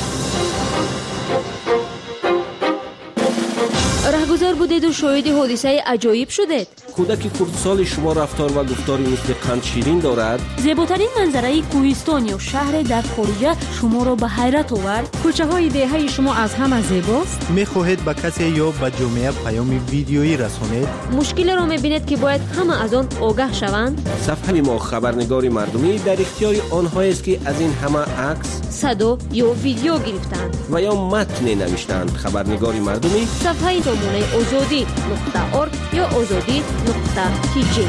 رهگذر بودید و شاهد حادثه عجایب شدید. کودک کردستان شما رفتار و گفتاری مثل قند شیرین دارد. زیباترین منظره کوهستان یا شهر در خارج شما را به حیرت آورد. کوچه های دهه شما از همه زیباست. میخواهید به کسی یا به جامعه پیام ویدیویی رسانید؟ مشکل را میبینید که باید همه از آن آگاه شوند. صفحه ما خبرنگاری مردمی در اختیار آنهایی است که از این همه عکس، صدا یا ویدیو گرفتند و یا متن نوشتند. خبرنگاری مردمی صفحه تامونه آزادی نقطه ارگ یا آزادی نقطه تی جی.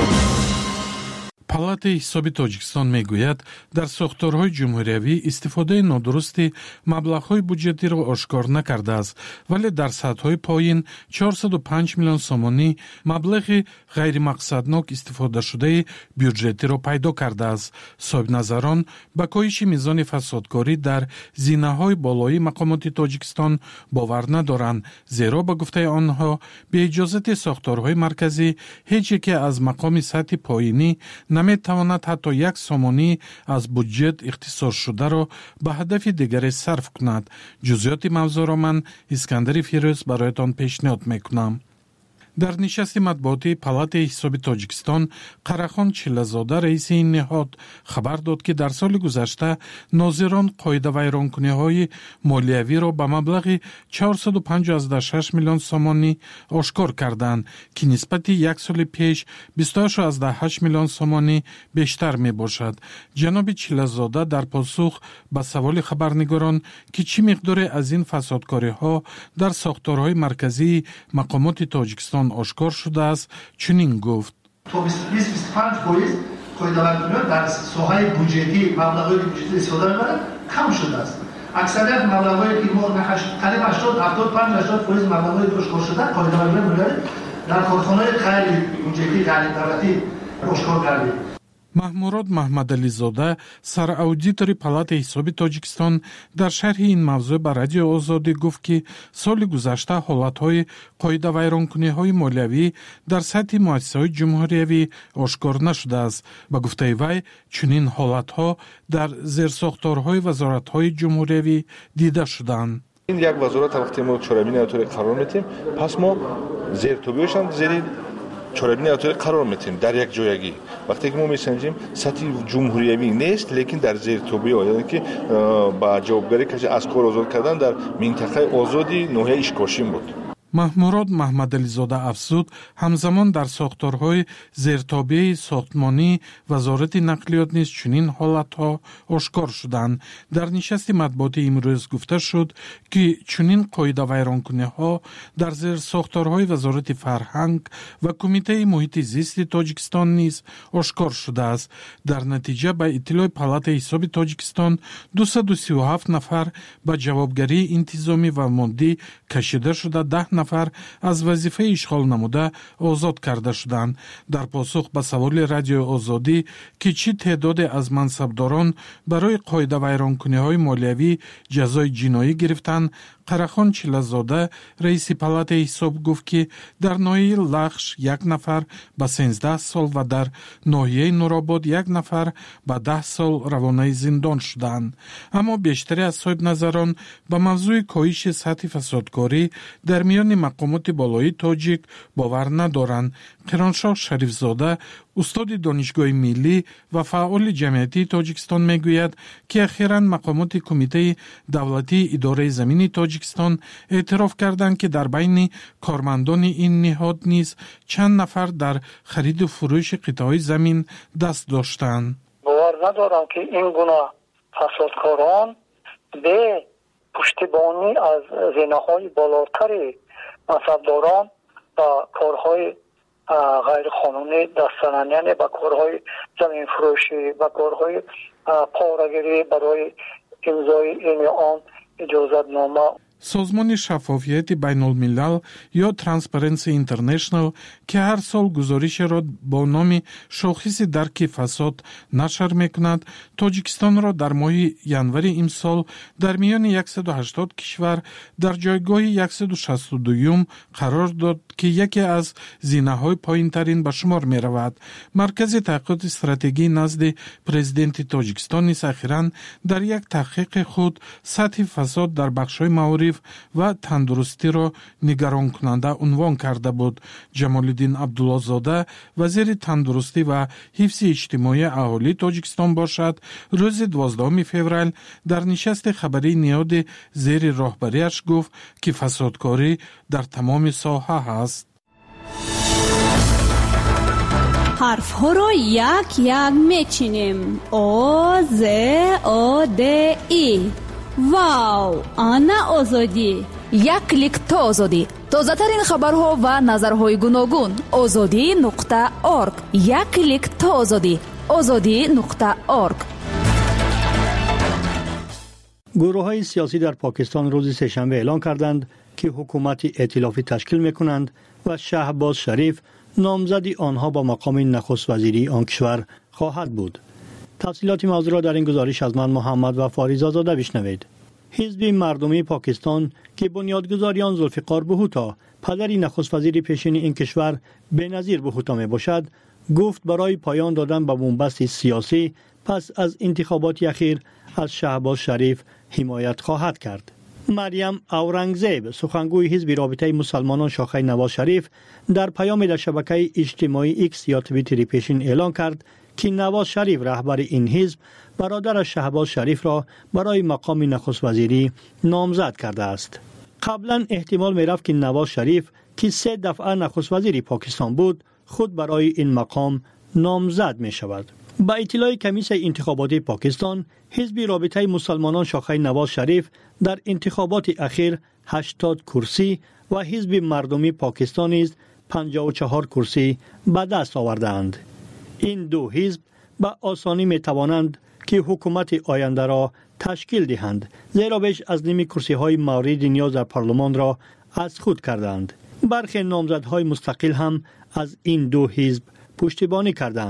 پالاتаи ҳисоби Тоҷикистон мегӯяд, дар сохторҳои ҷумҳуриявӣ истифодаи нодурусти маблағҳои буҷетиро ошкор накардааст, вале дар сатҳҳои поин чорсаду панҷ миллион сомонӣ маблағи ғайримақсаднок истифодашудаи бюджетиро пайдо кардааст. соҳибназарон ба коҳиши мизони фасодкорӣ дар зинаҳои болоии мақомоти Тоҷикистон бовар надоранд, зеро ба гуфтаи онҳо беиҷозати сохторҳои марказӣ ҳеҷ яке аз мақоми сатҳи поинӣ наметавонад ҳатто як сомонӣ аз буҷет ихтисосшударо ба ҳадафи дигаре сарф кунад. ҷузъиёти мавзӯъро ман Искандари Фирӯз бароятон пешниҳод мекунам. дар нишасти матбуотии палатаи ҳисоби Тоҷикистон Қарахон Чилазода раиси ин ниҳод хабар дод ки дар соли гузашта нозирон қоидавайронкуниҳои молиявиро ба маблағи чорсаду панҷоҳ шаш миллион сомонӣ ошкор карданд, ки нисбати як соли пеш бисту ҳашт ҳашт миллион сомонӣ бештар мебошад. ҷаноби Чилазода дар посух ба саволи хабарнигорон ки чӣ миқдоре аз ин фасодкориҳо дар сохторҳои марказии мақомоти Тоҷикистон ошкор шудааст, чунин гуфт: بیست تا بیست و پنج فیصد قاعده‌بندی در ساحه بودجتی مبلغ‌های بودجتی استفاده می‌کنند کم شده است. اکثریت مبلغ‌های که ما قریب هشتاد هفتاد و پنج هشتاد فیصد مبلغ‌های اشکار شده قاعده‌بندی می‌کنند در کارخانه‌های غیر بودجتی غیر دولتی اشکار کردیم. маҳмурод маҳмадализода сараудитори палатаи ҳисоби тоҷикистон дар шарҳи ин мавзӯъ ба радиои озодӣ гуфт ки соли гузашта ҳолатҳои қоидавайронкуниҳои молиявӣ дар сатҳи муассисаҳои ҷумҳуриявӣ ошкор нашудааст. ба гуфтаи вай чунин ҳолатҳо дар зерсохторҳои вазоратҳои ҷумҳуриявӣ дида шуданд. ин як вазорат вақте мо чорабини авторӣ қарор метиҳем, пас мо зертобиҳошам зери чорабини авторӣ қарор метиҳем дар як ҷоягӣ. вақте ки мо месанҷем сатҳи ҷумҳуриявӣ нест, лекин дар зертобиҳо, яъне ки ба ҷавобгарӣ каши аз кор озод кардан дар минтақаи озоди ноҳияи Ишкошин буд. маҳмурод маҳмадализода афзуд, ҳамзамон дар сохторҳои зертобии сохтмонии вазорати нақлиёт низ чунин ҳолатҳо ошкор шуданд. дар нишасти матбуотӣ имрӯз гуфта шуд, ки чунин қоидавайронкуниҳо дар зерсохторҳои вазорати фарҳанг ва кумитаи муҳити зисти Тоҷикистон низ ошкор шудааст. дар натиҷа ба иттилои палатаи ҳисоби Тоҷикистон дусаду сию ҳафт нафар ба ҷавобгарии интизомӣ ва моддӣ кашида шуда, даҳ нафар аз вазифаи ишғол намуда озод карда шуданд. дар посух ба саволи радиои озодӣ ки чӣ теъдоде аз мансабдорон барои қоидавайронкуниҳои молиявӣ ҷазои ҷиноӣ гирифтанд, Қарахон Чилазода, раиси палатаи ҳисоб гуфт ки дар ноҳияи Лахш як нафар ба сенздаҳ сол ва дар ноҳияи Нуробод як нафар ба даҳ сол равонаи зиндон шуданд. аммо бештари аз соҳибназарон ба мавзӯи коҳиши сатҳи фасодкорӣ дар миёни мақомоти болоии тоҷик бовар надоранд. Қироншоҳ Шарифзода, устоди донишгоҳи миллӣ ва фаъоли ҷамъиятии Тоҷикистон мегӯяд, ки ахиран мақомоти кумитаи давлатии идораи замини Тоҷикистон эътироф карданд, ки дар байни кормандони ин ниҳод низ чанд нафар дар хариду фурӯши қитъаҳои замин даст доштанд. бовар надорам, ки ин гуна фасодкорон бе пуштибонӣ аз зинаҳои болотари мансабдорон ба корҳои ғайриқонунӣ дастзананд, яъне ба корҳои заминфурӯшӣ, ба корҳои порагирӣ барои имзои ин ё он иҷозатнома. созмони шаффофияти байнулмилал ё Transparency International, ки ҳар сол гузоришеро бо номи шохиси дарки фасод нашр мекунад, Тоҷикистонро дар моҳи январи имсол дар миёни яксаду ҳаштод кишвар дар ҷойгоҳи яксаду шасту дуюм қарор дод, ки яке аз зинаҳои поинтарин ба шумор меравад. Маркази таҳқиқоти стратегӣ назди президенти Тоҷикистон низ ахиран дар як таҳқиқи худ сатҳи фасод дар бахшҳои маориф ва тандурустиро нигаронкунанда унвон карда буд. Ҷамолиддин Абдуллозода, вазири тандурустӣ ва ҳифзи иҷтимоии аҳолии Тоҷикистон бошад, рӯзи дувоздаҳуми феврал дар нишасти хабарии ниёди зери роҳбариаш гуфт, ки фасодкорӣ дар тамоми соҳа ҳаст. ҳарфҳоро як як мечинем. О, З, О, Д, И. вау, ана озодӣ. як клик то озодӣ. тозатарин хабарҳо ва назарҳои гуногун. озодӣ нуқта орг. як клик то озодӣ. озодӣ нуқта орг. гурӯҳҳои сиёсӣ дар покистон рӯзи сешанбе эълон карданд, ки ҳукумати эътилофӣ ташкил мекунанд ва Шаҳбоз Шариф номзади онҳо ба мақоми нахуствазирии он кишвар хоҳад буд. тафсилоти мавзӯъро дар ин гузориш аз ман муҳаммад Вафоризодзода бишнавед. ҳизби мардумии покистон, ки бунёдгузори он зулфиқор Бҳутто, падари нахуствазири пешини ин кишвар беназир Бҳутто мебошад, гуфт барои поён додан ба бумбасти сиёсӣ пас аз интихоботи ахир аз Шаҳбоз Шариф ҳимоят хоҳад кард. Марьям Аврангзеб, сухангӯи ҳизби робитаи мусалмонон шохаи Навоз Шариф, дар паёме дар шабакаи иҷтимоии Икс ё Твиттери пешин эълон кард, ки Навоз Шариф раҳбари ин ҳизб бародараш Шаҳбоз Шарифро барои мақоми нахуствазирӣ номзад кардааст. қаблан эҳтимол мерафт, ки Навоз Шариф, ки се дафъа нахуствазири Покистон буд, худ барои ин мақом номзад мешавад. ба иттилои комиссияи интихоботии Покистон, ҳизби робитаи мусалмонон шохаи Навоз Шариф дар интихоботи ахир ҳаштод курсӣ ва ҳизби мардумии Покистон низ панҷоҳу чаҳор курсӣ ба даст овардаанд. ин ду ҳизб ба осонӣ метавонанд, ки ҳукумати ояндаро ташкил диҳанд, зеро беш аз ними курсиҳои мавриди ниёз дар парлумонро аз худ карданд. бархе номзадҳои мустақил ҳам аз ин ду ҳизб пуштибонӣ карданд.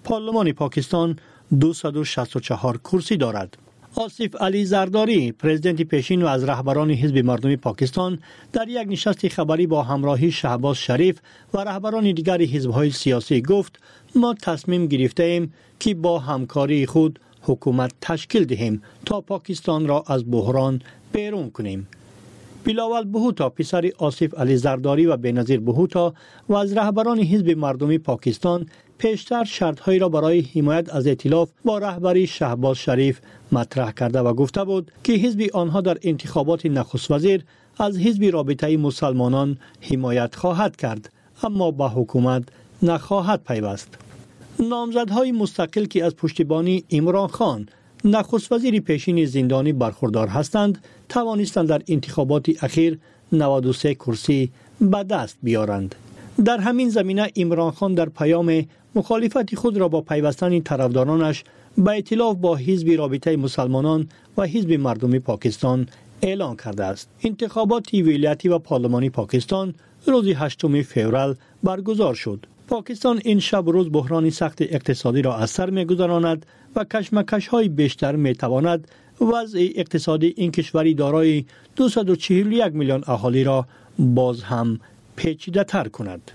پارلمان پاکستان دویست و شصت و چهار کرسی دارد. آصف علی زرداری، پرزیدنت پیشین و از رهبران حزب مردمی پاکستان، در یک نشست خبری با همراهی شهباز شریف و رهبران دیگر حزب‌های سیاسی گفت: ما تصمیم گرفته ایم که با همکاری خود حکومت تشکیل دهیم تا پاکستان را از بحران بیرون کنیم. بلاول بهوتا، پسر آصف علی زرداری و بینظیر بهوتا و از رهبران حزب مردمی پاکستان، پیشتر شرط‌هایی را برای حمایت از ائتلاف با رهبری شهباز شریف مطرح کرده و گفته بود که حزب آنها در انتخابات نخست وزیر از حزب رابطه مسلمانان حمایت خواهد کرد، اما با حکومت نخواهد پیوست. نامزدهای مستقل که از پشتیبانی عمران خان، نخست وزیر پیشین زندانی برخوردار هستند، توانستند در انتخابات اخیر نود و سه کرسی به دست بیارند. در همین زمینه عمران خان در پیام مخالفت خود را با پیوستن طرفدارانش به ائتلاف با حزب رابطه مسلمانان و حزب مردمی پاکستان اعلان کرده است. انتخابات ولایتی و پارلمانی پاکستان روز هشتم فوریه برگزار شد. پاکستان این شب روز بحران سخت اقتصادی را از سر می‌گذراند و کشمکش‌های بیشتر می‌تواند وضع اقتصادی این کشوری دارای دویست و چهل و یک میلیون اهالی را باز هم پیچیده تر کند.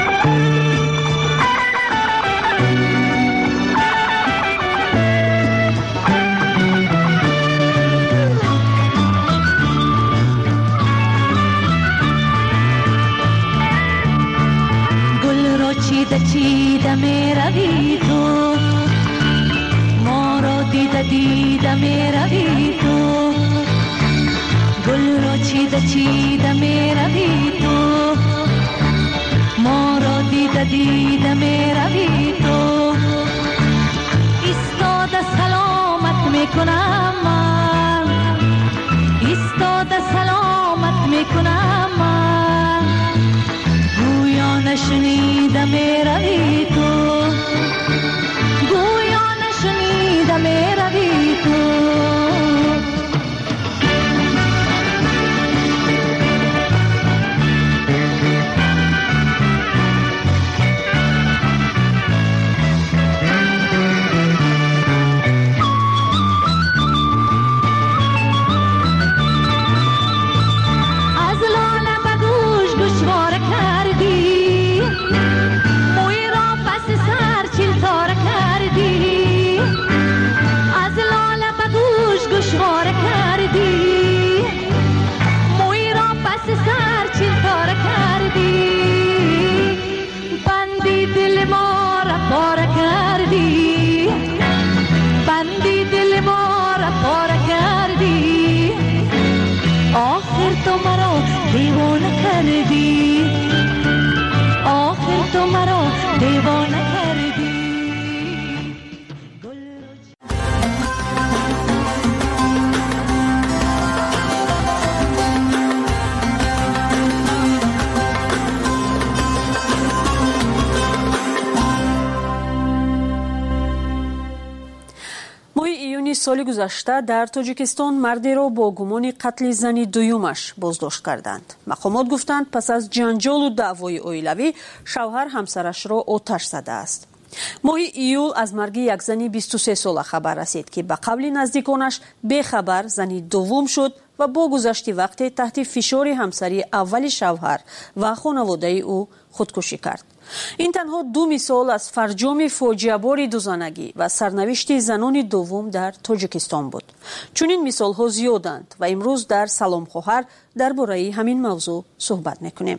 گل را چیده چیده می روی تو، ما را دیده دیده می روی تو. گل را چیده چیده می روی تو، ما را دیده دیده می روی تو. ایستاده سلامت می کنم من، ایستاده سلامت می کنم من. گویا نشنیده می روی تو، گویا نشنیده می روی تو. سال گذشته در تاجیکستان مردی را با گمان قتل زن دویمش بازداشت کردند. مقامات گفتند پس از جنجال و دعوای عائلوی شوهر همسرش را آتش زده است. ماه ایول از مرگ یک زن بیست و سه ساله خبر رسید که به قول نزدیکانش بیخبر زن دوم شد و با گذشت وقت تحت فشار همسری اول شوهر و خانواده او خودکشی کرد. این تنها دو مثال از فرجام فاجعه بار دوزانگی و سرنوشت زنان دوم در تاجیکستان بود. چون این مثال ها زیادند و امروز در سلام خواهر درباره همین موضوع صحبت میکنیم.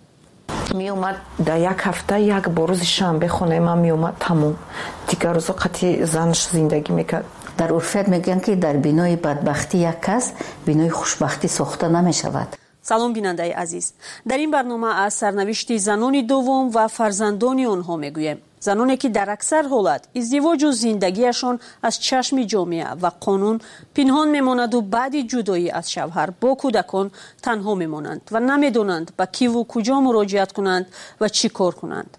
می اومد در یک هفته یک بار روز شنبه خونه من می اومد تموم دیگر روزا قطعی زنش زندگی میکرد. در عرفیت میگن که در بینای بدبختی یک کس بینای خوشبختی ساخته نمیشود. سلام بیننده عزیز، در این برنامه از سرنوشت زنان دوم و فرزندان آنها میگویم. زنانی که در اکثر حالت ازدواج و زندگیشان از چشم جامعه و قانون پنهان میماند و بعد جدایی از شوهر با کودکان تنها میمانند و نمیدانند به کی و کجا مراجعت کنند و چی کار کنند.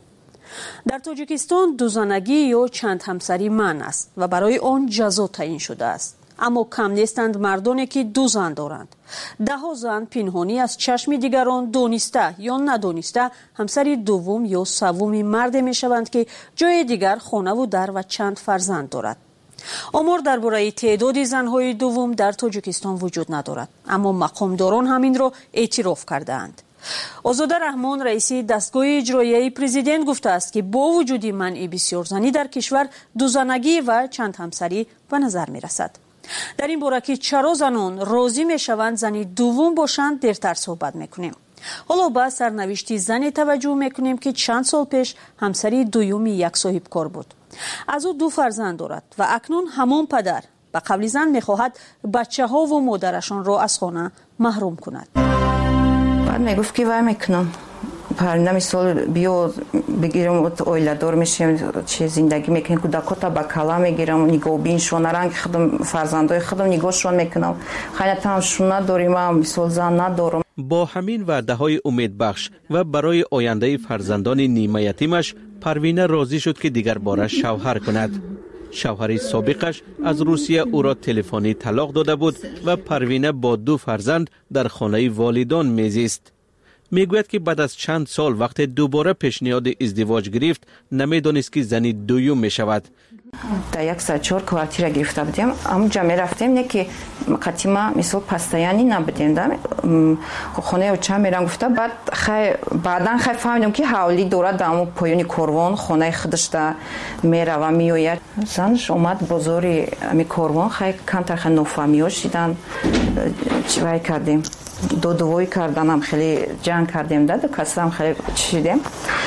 در تاجیکستان دوزانگی یا چند همسری منع است و برای آن جزا تعیین شده است. اما کم نیستند مردانی که دو زن دارند. ده ها زن پنهانی از چشم دیگران دانسته یا ندانسته همسر دوم یا سوم مرد می شوند که جای دیگر خانه و در و چند فرزند دارد. آمار درباره تعداد زنهای دوم در تاجیکستان وجود ندارد، اما مقامداران همین را اعتراف کردند. آزاده رحمان رئیس دستگاه اجرایی پرزیدنت گفته است که با وجود منع بسیار زنی در کشور دو زنگی و چند همسری به نظر می رسد. در این باره که چرا زنان راضی می شوند زنی دوم باشند دیرتر صحبت می کنیم. حالا با سرنوشت زنی توجه می کنیم که چند سال پیش همسری دومی یک صاحب کار بود. از او دو فرزند دارد و اکنون همان پدر به قبل زن می خواهد بچه ها و مادرشان را از خانه محروم کند. بعد می گفت که وای میکنم پرنده مثال بیو بگیرم اویلادور میشیم چه زندگی میکنم کودکاتا با کلا میگیرم نگاه بینشون رنگ خودم فرزندای خودم نگاهشون میکنم خیلی تمامشون نداریم مثال زن ندارم. با همین وعده های امیدبخش و برای آینده فرزندان نیمه یتیمش پروینه راضی شد که دیگر باره شوهر کند. شوهر سابقش از روسیه او را تلفنی طلاق داده بود و پروینه با دو فرزند در خانه والدان میزیست. میگوید که بعد از چند سال وقت دوباره پیشنهاد ازدواج گرفت نمیدانست که زنی دوم می شود. در یک سه چهار کوارتیر گرفته بودیم، اونجا می رفتیم نه که قطیما مثل پستایانی نبودیم دم خانه اوچه میرم گفته بعد خی بعدن خی فهمیدم که حوالی دارد در اون پایانی کاروان خانه خودش در میره و میآید. زنش اومد بازاری می کاروان خی کم تر نفهمیاش دیدن چی کردیم دو دوی کردن هم خیلی جنگ کردیم ده دو کسی هم خیلی چیدیم.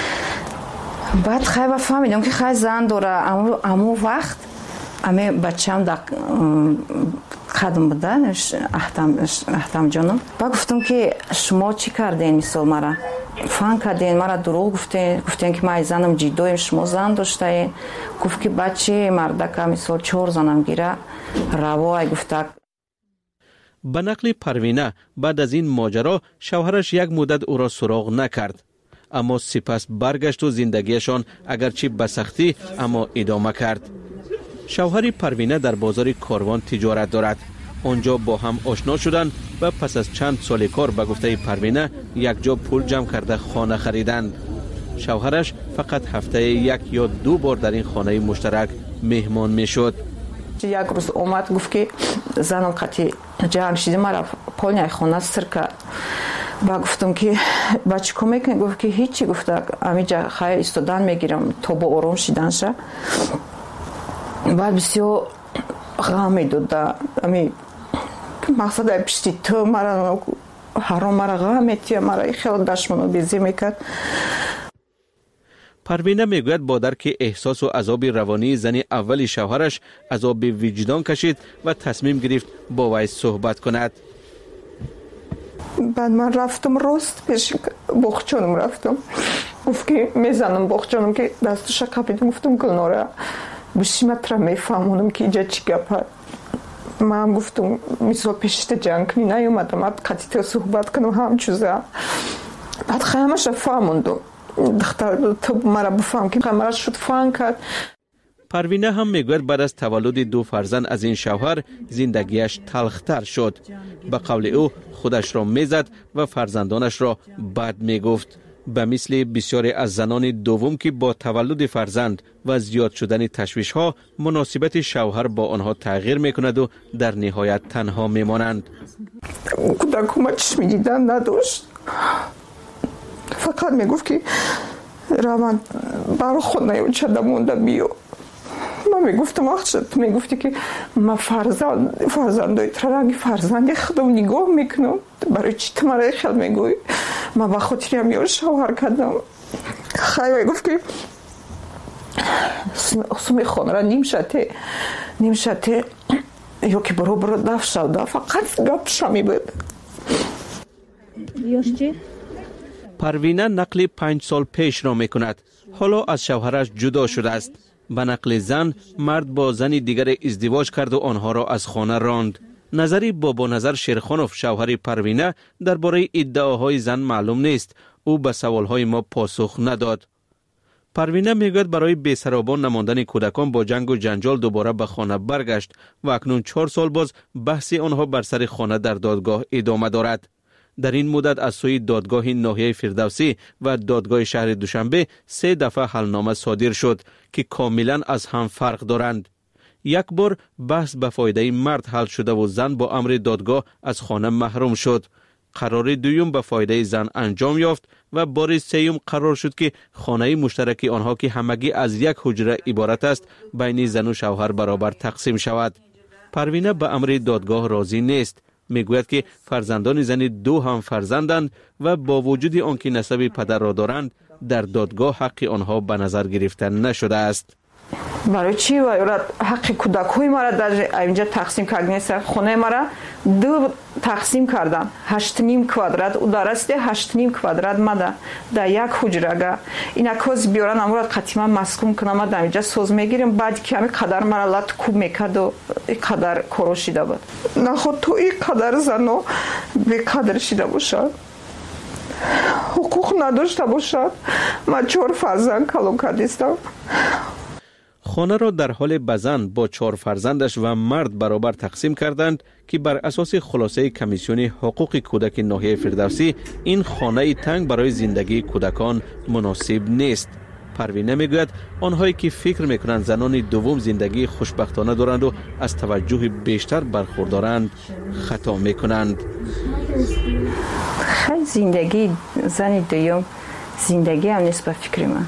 بعد خیلی فهمیدم که خیلی زن داره امو, امو وقت امی بچه هم در قدم بودن احتم, احتم جانم. بعد گفتم که شما چی کردین مثال مرا فهم کردین مرا دروغ گفتین گفتین که من زنم جیدویم شما زن داشتین گفت که بچه مردک مثال چهار زنم گیره روای گفته. به نقل پروینه بعد از این ماجرا شوهرش یک مدت او را سراغ نکرد، اما سپس برگشت و زندگیشان اگرچه به سختی اما ادامه کرد. شوهر پروینه در بازار کاروان تجارت دارد. آنجا با هم آشنا شدند و پس از چند سال کار به گفته پروینه یک جا پول جمع کرده خانه خریدند. شوهرش فقط هفته یک یا دو بار در این خانه مشترک مهمان میشد. یک روز اومد گفت که زنم قطعی جمع شده مرا پولنی خانه سر کرد. با گفتم که بچه کمی کنی گفت که هیچی گفته امیجا خیلی استودن میگیرم تا با آرام شدن شه. بعد بسیار غم میدوده امی مقصد های پشتی تو مرا حرام مرا غم میتیه مرا خیلی دشمنو بیزی میکرد. پروینه میگوید با درک احساس و عذاب روانی زن اول شوهرش عذاب وجدان کشید و تصمیم گرفت با وی صحبت کند. بعد من رفتم راست پیش بخچانم رفتم گفت که میزنم بخچانم که دستش کپیدم گفتم گلناره بشیمت را میفهمونم که اینجا چی گپه. من گفتم مثلا پیشت جنگ کنی نیومدم ات قطعی صحبت کنم هم چوزه. بعد خیمش را فهموندم دختر تو مرا بفهم که خیمه شد فهم کرد. پروینه هم میگوید بعد از تولد دو فرزند از این شوهر زندگیش تلختر شد. به قول او خودش را میزد و فرزندانش را بد میگفت. به مثل بسیاری از زنان دوم که با تولد فرزند و زیاد شدن تشویش ها مناسبت شوهر با آنها تغییر میکند و در نهایت تنها میمانند. کودکم چشمی دیدن نداشت، فقط میگفت که روان برای خود نیوچه دمونده بیو. من میگفتم آخه تو میگفتی که من فرزند فرزندای ترنگی فرزندی خودم نگاه میکنم برای چی تو مرا خیال میگوی؟ من با خاطری هم یار شوهر کردم. خیلی میگفت که سومی خانه را نیم شده نیم شده یا که برو برو دف شده فقط گپ شمی بود. یاش چی؟ پروینه نقل پنج سال پیش را میکند. حالا از شوهرش جدا شده است. به نقل زن مرد با زن دیگر ازدواج کرد و آنها را از خانه راند. نظری بابا نظر شیرخانوف شوهر پروینه درباره ادعاهای زن معلوم نیست. او به سوالهای ما پاسخ نداد. پروینه میگوید برای بی‌سرابان نماندن کودکان با جنگ و جنجال دوباره به خانه برگشت و اکنون چهار سال باز بحث آنها بر سر خانه در دادگاه ادامه دارد. در این مدت از سوی دادگاه ناحیه فردوسی و دادگاه شهر دوشنبه سه دفعه حلنامه صادر شد که کاملا از هم فرق دارند. یک بار بحث به فایده مرد حل شده و زن با امر دادگاه از خانه محروم شد. قرار دوم به فایده زن انجام یافت و بار سوم قرار شد که خانه مشترک آنها که همگی از یک حجره عبارت است بین زن و شوهر برابر تقسیم شود. پروینه به امر دادگاه راضی نیست. میگوید که فرزندان زن دو هم فرزندند و با وجود آنکه نسب پدر را دارند در دادگاه حق آنها به نظر گرفته نشده است. برای چی و حق کودک‌های ما را در اینجا تقسیم کردن؟ خانه ما را دو تقسیم کردن، هشت نیم کوادرات و درسته هشت نیم کوادرات ماده در یک حجره. اینا کوز بیارن امروز قطعا مسکون کنم در اینجا سوز میگیریم بعد که همین قدر مرا لات کوب میکرد و قدر کروشیده بود. نه خود تو این قدر زنو به قدر شده باشد، حقوق نداشته باشد. من چهار فرزند کلون کردیستم. خانه را در حال بزن با چهار فرزندش و مرد برابر تقسیم کردند که بر اساس خلاصه کمیسیون حقوق کودک ناحیه فردوسی این خانه تنگ برای زندگی کودکان مناسب نیست. پروینه میگوید آنهایی که فکر میکنند زنان دوم زندگی خوشبختانه دارند و از توجه بیشتر برخوردارند خطا میکنند. خیلی زندگی زن دوم زندگی هم نیست به فکر من.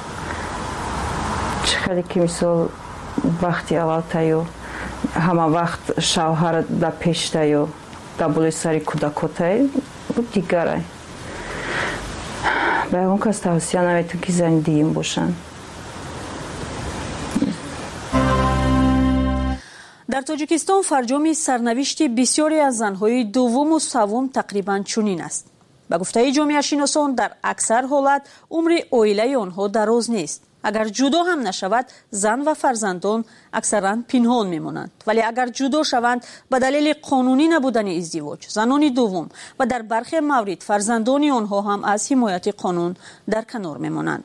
چقدر که مثال وقتی اول تایو همه وقت شوهر در پیش تایو در بلوی سری کودکو تایو بود دیگره. به اون کس توصیه نمیتون که زن دیم باشن. در تاجیکستان فرجام سرنوشت بسیاری از زنهای دوم و سوم تقریبا چنین است. به گفته جامعه شناسان در اکثر حالت عمر عائله آنها دراز نیست. اگر جدا هم نشود زن و فرزندان اکثرا پنهان میمانند، ولی اگر جدا شوند به دلیل قانونی نبودن ازدواج زنان دوم و در برخی موارد فرزندان آنها هم از حمایت قانون در کنار میمانند.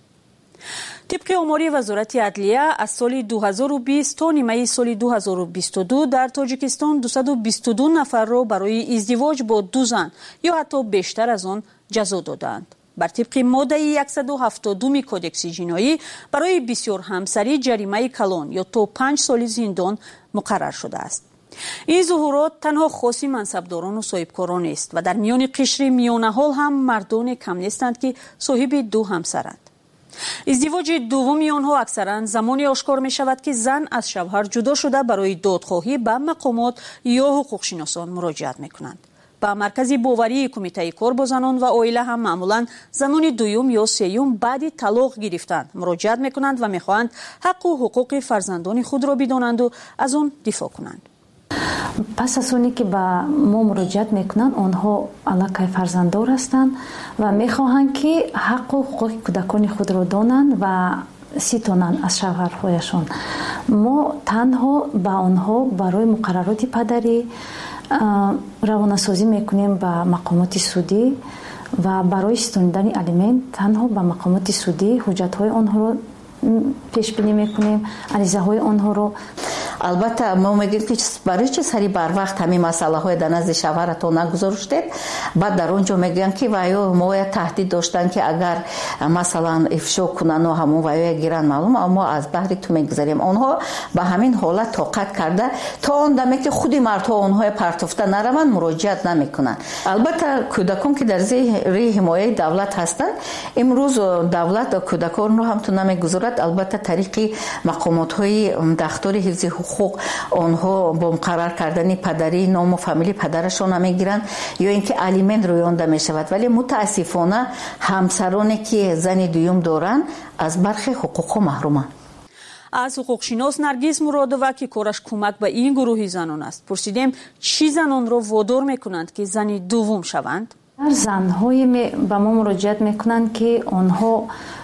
طبق آمار وزارت عدلیه از سال دو هزار و بیست تا نیمه سال دو هزار و بیست و دو در تاجیکستان دویست و بیست و دو نفر را برای ازدواج با دو زن یا حتی بیشتر از آن جزا دادند. بر طبق ماده صد و هفتاد و دو کودکس جنایی برای بسیار همسری جریمه کلان یا تا پنج سال زندان مقرر شده است. این ظهورات تنها خاص منصبداران و صاحبکاران است و در میان قشر میانه حال هم مردان کم نیستند که صاحب دو همسرند. ازدواج دومی آنها اکثرا زمانی آشکار می شود که زن از شوهر جدا شده برای دادخواهی به مقامات یا حقوق شناسان مراجعت می کنند. با مرکز باوری کمیته کار با زنان و عائله هم معمولا زنان دوم یا سوم بعد طلاق گرفتن مراجعت میکنند و میخواهند حق و حقوق فرزندان خود را بدانند و از آن دفاع کنند. پس از اونی که با ما مراجعت میکنند آنها علاقه فرزنددار هستند و میخواهند که حق و حقوق کودکان خود را دانند و ستانند از شوهرهایشان. ما تنها با آنها برای مقررات پدری روانه‌سازی میکنیم با مقامات سودی و برای ستانیدن الیمنت تنها با مقامات سودی حجت‌های آنها رو پیش بینی میکنیم، عریضه‌های آنها رو. البته ما میگیم که برای چه سری بر وقت همین مسئله های در نزد شوهرتون نگذاشتید؟ بعد در اونجا میگن که وایو ما تهدید داشتن که اگر مثلا افشا کنن و همون وایو گیرن معلوم اما از بحر تو میگذاریم. اونها به همین حالت طاقت کرده تا اون دمی که خودی مردها اونها پرتفته نروند مراجعت نمیکنن. البته کودکان که در زیر حمایت دولت هستن امروز دولت کودکان رو هم تو نمیگذارد. البته طریق مقامات های دفتر حفظ حقوق آنها با مقرر کردن پدری نام و فامیلی پدرشون هم میگیرن یا اینکه الیمنت روی آن می شود. ولی متاسفانه همسرانی که زن دوم دارن از برخی حقوق محرومن. از حقوق شناس نرگس مرادوه که کارش کمک به این گروه زنان است پرسیدیم چی زنان را وادار میکنند که زنی دوم شوند؟ زنهای به ما مراجعت میکنند که آنها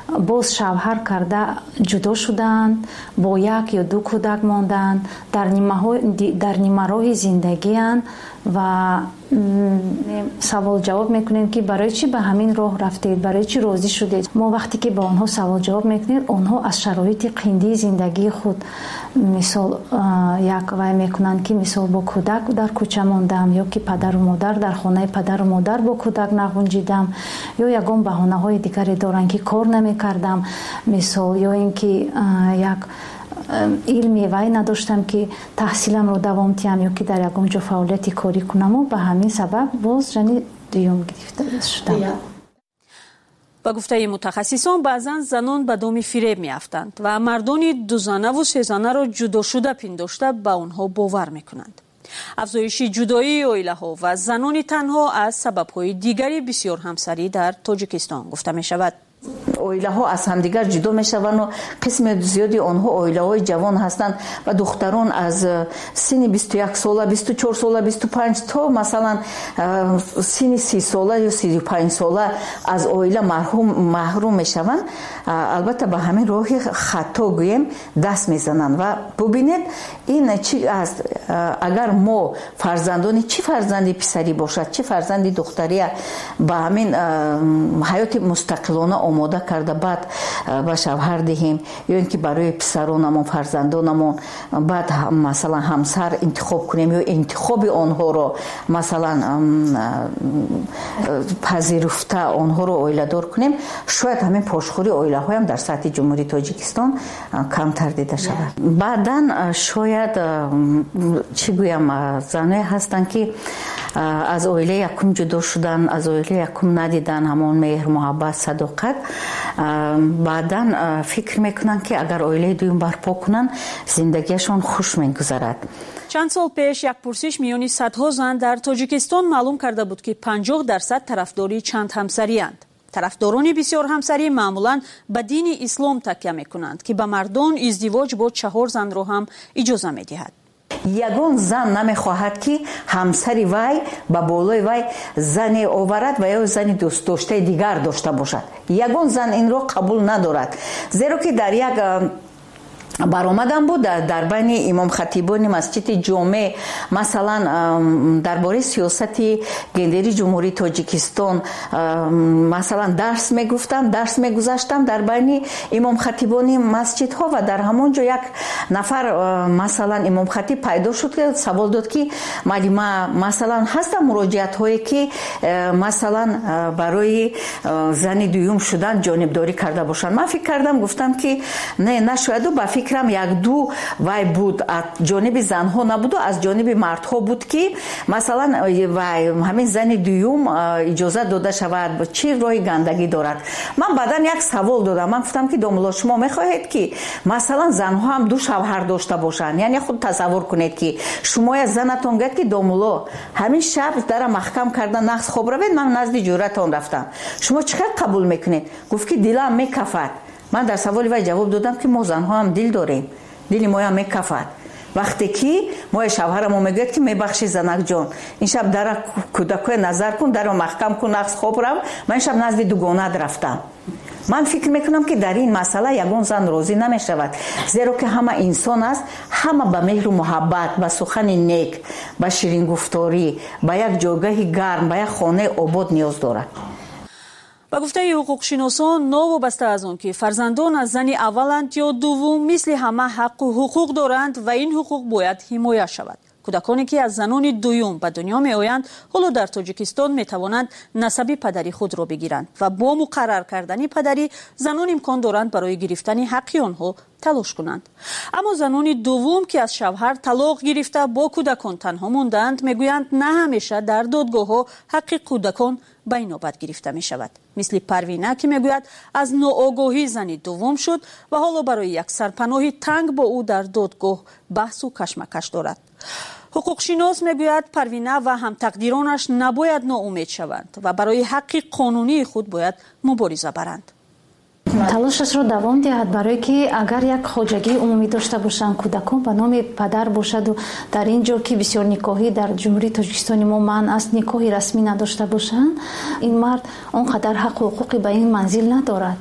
боз шавҳар карда ҷудо шуданд, бо як ё ду кӯдак монданд, дар нимароҳи зиндагианд ва савол ҷавоб мекунем ки барои чӣ ба ҳамин роҳ рафтед, барои чӣ розӣ шудед. Мо вақте ки ба онҳо савол ҷавоб мекунем, онҳо аз шароити қиндии зиндагии худ мисол як вай мекунанд ки мисол бо кӯдак дар кӯча мондам, ё ки падару модар дар хонаи падару модар бо кӯдак нағунҷидам, ё ягон баҳонаҳои дигаре доранд ки кор намекардам, мисол ё ин ки як илми вай надоштам ки таҳсиламро давом диҳам ё ки дар ягон ҷо фаъолияти корӣ кунаму ба ҳамин сабаб боз ҷани дуюм гирифта шудам. ба гуфтаи мутахассисон баъзан занон ба доми фиреб меафтанд ва мардони дузанаву сезанаро ҷудошуда пиндошта ба онҳо бовар мекунанд. афзоиши ҷудоии оилаҳо ва занони танҳо аз сабабҳои дигари бисёрҳамсарӣ дар тоҷикистон гуфта мешавад. оилаҳо аз ҳамдигар ҷудо мешаванду қисми зиёди онҳо оилаҳои ҷавон ҳастанд ва духтарон аз синни бисту як сола, бисту чор сола, бисту панҷ то масалан синни си сола ё сию панҷ сола аз оила маҳрум мешаванд. албатта ба ҳамин роҳи хато гӯем даст мезананд ва бубинед ин чӣ аст. агар мо фарзандони чӣ фарзанди писарӣ бошад, чӣ фарзанди духтария ба ҳамин ҳаёти мустақилона омода карда баъд ба шавҳар диҳем ё ин ки барои писаронамон фарзандонамон баъд масалан ҳамсар интихоб кунем ё интихоби онҳоро масалан пазируфта онҳоро оиладор кунем, шояд ҳамин пошхӯри оилаҳоям дар сатҳи ҷумҳурии тоҷикистон камтар дида шавад. баъдан шояд чӣ гӯям заное ҳастанд ки аз оилаи якум ҷудо шудан, аз оилаи якум надидан ҳамон меҳр, муҳаббат, садоқат. баъдан фикр мекунанд ки агар оилаи дуюм барпо кунанд зиндагиашон хуш мегузарад. чанд сол пеш як пурсиш миёни садҳо зан дар тоҷикистон маълум карда буд ки панҷоҳ дарсад тарафдори чанд ҳамсарианд. тарафдорони бисёрҳамсарӣ маъмулан ба дини ислом такя мекунанд ки ба мардон издивоҷ бо чаҳор занро ҳам иҷоза медиҳад. ягон зан намехоҳад ки ҳамсари вай ба болои вай зане оварад ва ё зани дӯстдоштаи дигар дошта бошад. ягон зан инро қабул надорад. зеро ки дар як баромадам буд дар байни имомхатибони масҷиди ҷоме масалан дар бораи сиёсати гендери ҷумҳурии тоҷикистон масалан дарс мегуфтам, дарс мегузаштам дар байни имомхатибони масҷидҳо ва дар ҳамон ҷо як нафар масалан имомхатиб пайдо шуд ки савол дод ки малима масалан ҳастам муроҷиатҳое ки масалан барои зани дуюм шудан ҷонибдорӣ карда бошанд. ман фикр кардам, гуфтам ки не нашояду ба фикрам як ду вай буд аз ҷониби занҳо набуду аз ҷониби мардҳо буд ки масалан вай ҳамин зани дуюм иҷозат дода шавад, чӣ роҳи гандагӣ дорад. ман баъдан як савол додам. ман гуфтам ки домуло шумо мехоҳед ки масалан занҳо ҳам ду шавҳар дошта бошанд? яъне худ тасаввур кунед ки шумо я занатон гӯяд ки домуло ҳамин шаб дара маҳкам карда нағз хоб равед, ман назди ҷӯратон рафтам, шумо чӣ қадр қабул мекунед? гуфт ки дилам мекафад. ман дар саволи вай ҷавоб додам ки мо занҳо ҳам дил дорем, дили моям мекафад. вақте ки моя шавҳарамо мегӯяд ки мебахши занакҷон, ин шаб дара кӯдакоя назар кун, даро маҳкам кун, нағз хоб рав, ман ин шаб назди дугонат рафтам. ман фикр мекунам ки дар ин масъала ягон зан розӣ намешавад, зеро ки ҳама инсон аст, ҳама ба меҳру муҳаббат, ба сухани нек, ба ширингуфторӣ, ба як ҷойгоҳи гарм, ба як хонаи обод ниёз дорад. ба гуфтаи ҳуқуқшиносон, новобаста аз он ки фарзандон аз зани авваланд ё дуввум, мисли ҳама ҳаққу ҳуқуқ доранд ва ин ҳуқуқ бояд ҳимоя шавад. кӯдаконе ки аз занони дуюм ба дунё меоянд, ҳоло дар тоҷикистон метавонанд насаби падари худро бигиранд ва бо муқаррар кардани падарӣ занон имкон доранд барои гирифтани ҳаққи онҳо талош кунанд. аммо занони дуввум ки аз шавҳар талоқ гирифта бо кӯдакон танҳо мондаанд, мегӯянд на ҳамеша дар додгоҳҳо ҳаққи кӯдакон ба инобат гирифта мешавад. мисли Парвина ки мегӯяд аз ноогоҳӣ зани дуввум шуд ва ҳоло барои як сарпаноҳи танг бо ӯ дар додгоҳ баҳсу кашмакаш дорад. ҳуқуқшинос мегӯяд Парвина ва ҳамтақдиронаш набояд ноумед шаванд ва барои ҳаққи қонунии худ бояд мубориза баранд. талошашро давом диҳад, барое ки агар як хоҷагии умумӣ дошта бошанд, кӯдакон ба номи падар бошаду дар ин ҷо ки бисёрникоҳӣ дар ҷумҳурии Тоҷикистони мо маън аст, никоҳи расмӣ надошта бошанд, ин мард он қадар ҳаққу ҳуқуқи ба ин манзил надорад.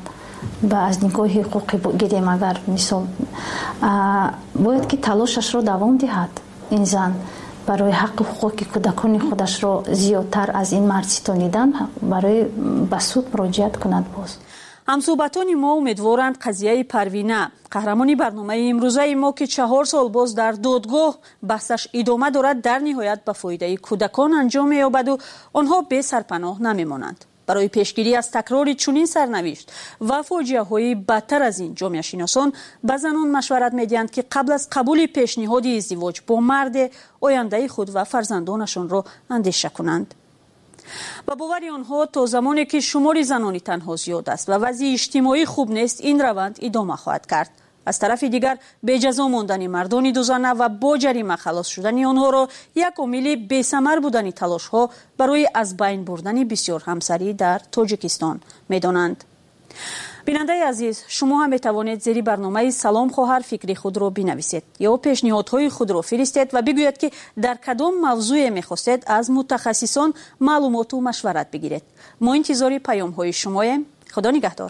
با از نیکوی حقوقی گیریم اگر مثال باید که تلاشش رو دوام دهد این زن برای حق حقوق کودکان خودش رو زیادتر از این مرد ستانیدن برای به سود مراجعت کند. باز همصحبتان ما امیدوارند قضیه پروینه قهرمانی برنامه امروزه ما که چهار سال باز در دادگاه بحثش ادامه دارد در نهایت به فایده کودکان انجام یابد و آنها به سرپناه نمیمانند. برای پیشگیری از تکرار چنین سرنوشت و فاجعه های بدتر از این جامعه شناسان به زنان مشورت میدهند که قبل از قبول پیشنهاد ازدواج با مرد آینده خود و فرزندانشان را اندیشه کنند. با باور آنها تا زمانی که شمار زنانی تنها زیاد است و وضع اجتماعی خوب نیست این روند ادامه خواهد کرد. از طرف دیگر به جزا ماندن مردان دو زنه و با جریمه خلاص شدن آنها را یک عامل بی‌ثمر بودن تلاش ها برای از بین بردن بسیار همسری در تاجیکستان می‌دانند. بیننده عزیز، شما هم میتوانید زیر برنامه سلام خواهر فکری خود را بنویسید یا پیشنهادهای خود را فرستید و بگویید که در کدام موضوع میخواستید از متخصصان معلومات و مشورت بگیرید. ما انتظار پیام های شماییم. خدا نگهدار.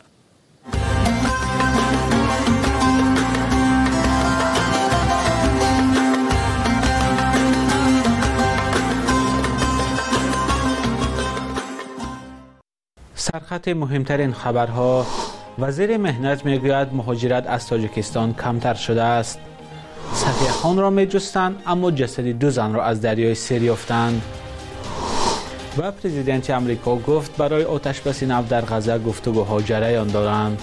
سرخط مهمترین خبرها: وزیر مهنت میگوید مهاجرت از تاجیکستان کمتر شده است. صفیه خان را میجستند اما جسد دو زن را از دریای سیر یافتند. و پرزیدنت امریکا گفت برای آتش بس نفت در غزه گفتگوها جریان دارند.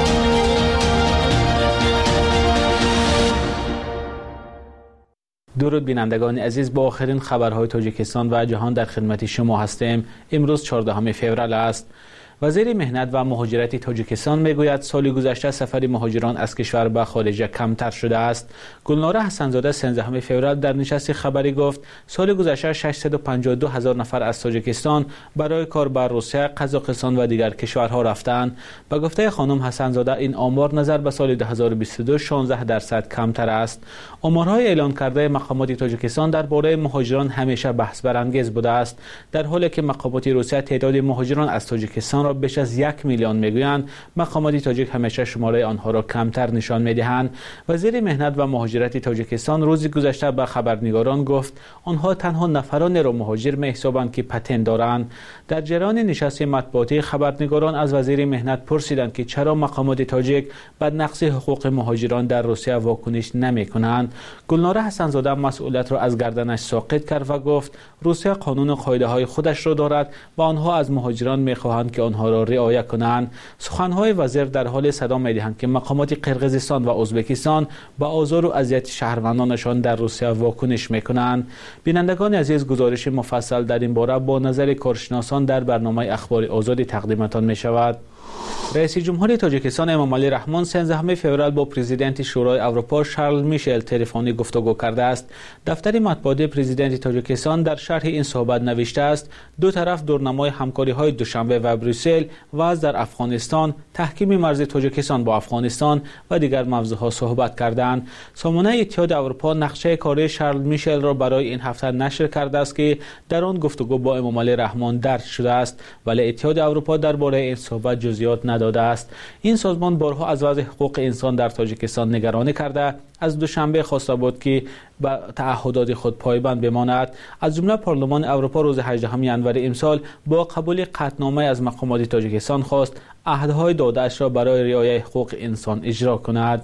درود بینندگان عزیز، با آخرین خبرهای تاجیکستان و جهان در خدمت شما هستیم. امروز چهاردهم فوریه است. وزیر مهنت و مهاجرت تاجیکستان میگوید سال گذشته سفر مهاجران از کشور به خارج کمتر شده است. گلناره حسن‌زاده سیزدهم فوریه در نشست خبری گفت سال گذشته ششصد و پنجاه و دو هزار نفر از تاجیکستان برای کار به روسیه، قزاقستان و دیگر کشورها رفتند. به گفته خانم حسن‌زاده این آمار نظر به سال دو هزار و بیست و دو شانزده درصد کمتر است. آمارهای اعلان کرده مقامات تاجیکستان درباره مهاجران همیشه بحث برانگیز بوده است، در حالی که مقامات روسیه تعداد مهاجران از تاجیکستان را بیش از یک میلیون میگویند. مقامات تاجیک همیشه شماره آنها را کمتر نشان میدهند. وزیر مهنت و مهاجرت تاجیکستان روز گذشته به خبرنگاران گفت آنها تنها نفرانی را مهاجر میحسابند که پتن دارند. در جریان نشست مطبوعاتی خبرنگاران از وزیر مهنت پرسیدند که چرا مقامات تاجیک به نقض حقوق مهاجران در روسیه واکنش نمیکنند. گلناره حسن‌زاده مسئولیت را از گردنش ساقط کرد و گفت روسیه قانون و قاعده های خودش را دارد و آنها از مهاجران میخواهند که آنها را رعایت کنند. سخنهای وزیر در حال صدا میدهند که مقامات قرقیزستان و ازبکستان با آزار و اذیت شهروندانشان در روسیه واکنش میکنند. بینندگان عزیز، گزارش مفصل در این باره با نظر کارشناسان در برنامه اخبار آزادی تقدیمتان می شود. رئیس جمهور تاجیکستان امامعلی رحمان سیزدهم فوریه با پرزیدنت شورای اروپا شارل میشل تلفنی گفتگو کرده است. دفتر مطبوعاتی پرزیدنت تاجیکستان در شرح این صحبت نوشته است دو طرف دورنمای همکاری‌های دوشنبه و بریسل و در افغانستان، تحکیم مرز تاجیکستان با افغانستان و دیگر موضوعات صحبت کردند. سامانه اتحاد اروپا نقشه کاری شارل میشل را برای این هفته نشر کرده است که در آن گفتگو با امامعلی رحمان درج شده است، ولی اتحاد اروپا درباره این صحبت جزئیات نداده است. این سازمان بارها از وضع حقوق انسان در تاجیکستان نگرانی کرده از دوشنبه خواسته بود که به تعهدات خود پایبند بماند. از جمله پارلمان اروپا روز هجدهم ژانویه امسال با قبول قطعنامه از مقامات تاجیکستان خواست عهدهای داده‌اش را برای رعایت حقوق انسان اجرا کند.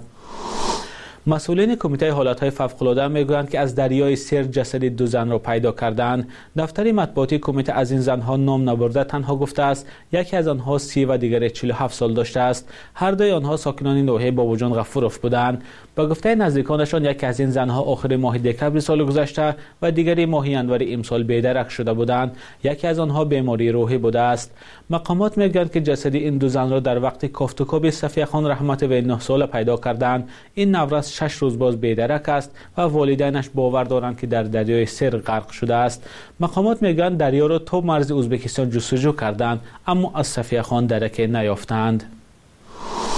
مسئولین کمیته حالتهای فوق‌العاده میگویند که از دریای سیر جسد دو زن را پیدا کردند. دفتر مطبوعاتی کمیته از این زنها نام نبرده تنها گفته است یکی از آنها سی و دیگری چهل و هفت سال داشته است. هر دوی آنها ساکنان ناحیه بابوجان غفوروف بودند. با گفته نزدیکانشان یکی از این زنها آخر ماه دکمبر سال گذشته و دیگری ماه ژانویه امسال بی‌درک شده بودند. یکی از آنها بیماری روحی بوده است. مقامات میگویند که جسد این دو زن را در وقت کافتوکاب صفیه خان رحمت وی نه ساله پیدا کردند. این نورس شش روز باز بی‌درک است و والدینش باور دارند که در دریای سیر غرق شده است. مقامات میگویند دریا را تا مرز ازبکستان جستجو کردند اما از صفیه خان درک نیافتند.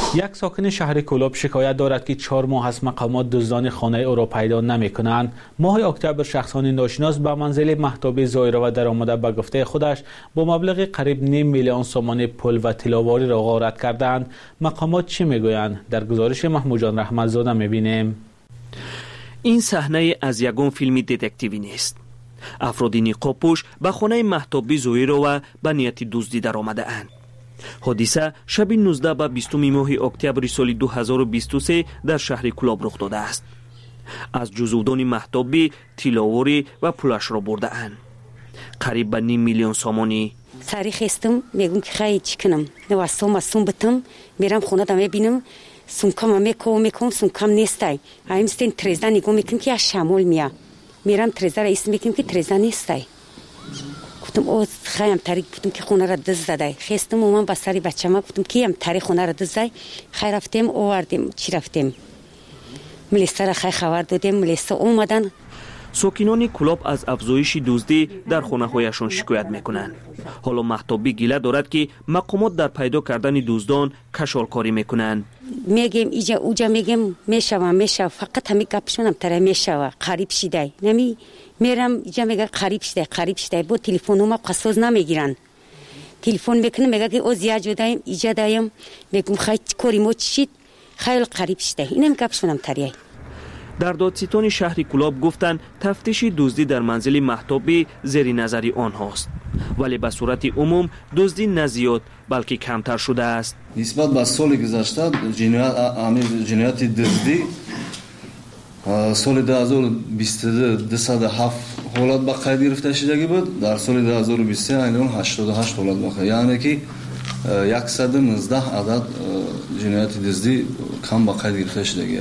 یک ساکن شهر کلوب شکایت دارد که چهار ماه است مقامات دزدان خانه او را پیدا نمی کنند. ماه اکتبر شخصان ناشناس به منزل مهتاب زایره و در آمده به گفته خودش با مبلغ قریب نیم میلیون سومان پول و طلاواری را غارت کردند. مقامات چی میگویند؟ در گزارش محمود جان رحمتزاده میبینیم. این صحنه از یگان فیلم دتکتیوی نیست. افرادی نقابپوش به خانه مهتاب زایره و به نیت دزدی در آمده اند. حادثه شب نوزده به بیستم ماه اکتبر سال دو هزار و بیست و سه در شهر کلوب رخ داده است. از جزودان مهتابی طلاواری و پولش را برده اند. قریب به نیم میلیون سامانی. سری خستم میگم که خیلی چی کنم. نوستم استم بتم میرم خونه دم بینم سومکم میکو میکم سومکم نیستی. ایمستین ترزده نگاه میکنم که از شمال میاد. میرم ترزده را اسم میکنم که ترزده نیستی. گفتم او خیلی تری گفتم که خونه را دزد زده. خستم و من با سری بچه ما گفتم که هم تری خونه را دزد زده. خیلی رفتیم آوردیم چی رفتیم. ملیسته را خیلی خبر دادیم ملیسته اومدن. ساکنان کلوب از افزایش دزدی در خانه هایشان شکایت میکنند. حالا مهتابی گله دارد که مقامات در پیدا کردن دزدان کشالکاری میکنند. میگیم ایجا اوجا میگیم میشوم میشوم فقط همین گپشونم تره میشوم قریب شده نمی میرم ایجا میگه قریب شده قریب شده با تلفنم قصاز نمیگیرن. تلفن میکنم میگه که او زیاد جدایم ایجا دایم میگم خیلی کاری مو چید خیلی قریب شده اینم گپشونم تره. در دادستان شهر کلوب گفتند تفتیش دزدی در منزل مهتابی زیر نظر آنهاست، ولی به صورت عموم دزدی نه زیاد بلکه کمتر شده است. نسبت به سال گذشته جنایت دزدی سال دو هزار و بیست و دو دویست و هفت حالت به قید گرفته شدگی بود. در سال دو هزار و بیست و سه اینون هشتاد و هشت حالت به قید، یعنی که صد و نوزده عدد جنایت دزدی کم به قید گرفته شدگی.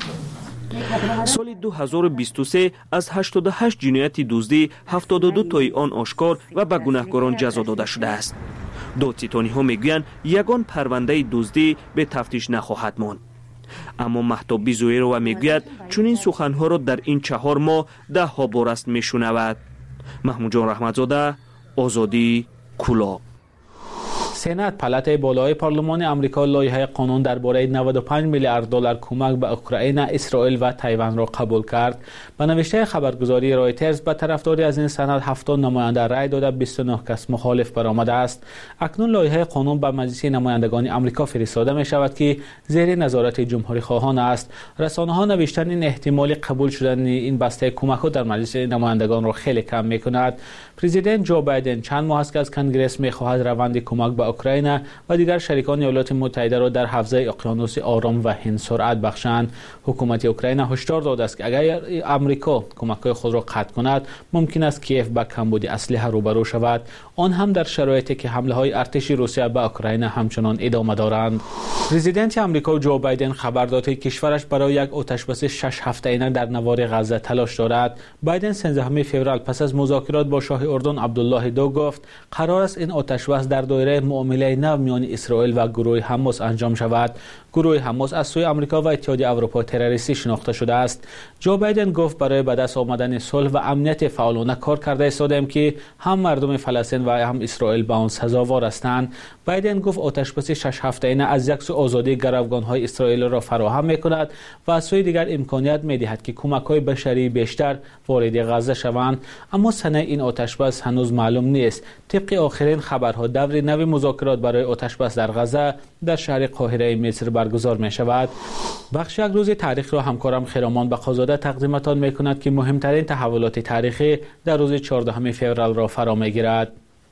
سال دو هزار و بیست و سه از هشتاد و هشت جنایت دزدی هفتاد و دو تای آن آشکار و به گناهکاران جزا داده شده است. دادستانی ها میگویند یگان پرونده دزدی به تفتیش نخواهد ماند. اما مهتاب زایره میگوید چون این سخنها را در این چهار ماه ده ها بار است میشنود. محمود جان رحمتزاده، آزادی، کلوب. سنات پالاتای بالای پارلمان آمریکا لایحه قانون درباره نود و پنج میلیارد دلار کمک به اوکراین، اسرائیل و تایوان را قبول کرد. به نوشته خبرگزاری رایترز به طرفداری از این سند هفتاد نماینده رای داده، بیست و نه کس مخالف برآمده است. اکنون لایحه قانون به مجلس نمایندگان آمریکا فرستاده می شود که زیر نظارت جمهوری خواهان است. رسانه ها نوشتن این احتمال قبول شدن این بسته کمک ها در مجلس نمایندگان را خیلی کم می کند. پرزیدنت جو بایدن چند ماه است که از کنگره می خواهد روند کمک به اوکراین و دیگر شریکان ایالات متحده را در حوزه اقیانوس آرام و هند سرعت بخشند. حکومت اوکراین هشدار داده است که اگر آمریکا کمک‌های خود را قطع کند، ممکن است کیف با کمبود اسلحه روبرو شود، آن هم در شرایطی که حمله‌های ارتشی روسیه به اوکراین همچنان ادامه دارند. پرزیدنت آمریکا جو بایدن خبر داد که کشورش برای یک آتش‌بس شش هفته‌ای در نوار غزه تلاش دارد. بایدن سیزدهم فوریه پس از مذاکرات با شاه اردن عبدالله دو گفت قرار است این آتش‌بس در دایره معامله نو میان اسرائیل و گروه حماس انجام شود. گروه حماس از سوی آمریکا و اتحادیه اروپا تروریستی شناخته شده است. جو بایدن گفت برای به دست آمدن صلح و امنیت فعالانه کار کرده ایستادیم که هم مردم فلسطین و هم اسرائیل به آن سزاوار هستند. بایدن گفت آتش‌بس شش هفته‌ای از یک سو آزادی گروگان‌های اسرائیل را فراهم می‌کند و از سوی دیگر امکانیت می‌دهد که کمک‌های بشری بیشتر وارد غزه شوند. اما سنه این آتش‌بس هنوز معلوم نیست. طبق آخرین خبرها دور نو مذاکرات برای آتش‌بس در غزه در شهر قاهره مصر برگزار می شود. بخش یک روز تاریخ را همکارم خرامان بقازاده تقدیمتان می کند که مهمترین تحولات تاریخی در روز چهاردهم فوریه را فرا می گیرد.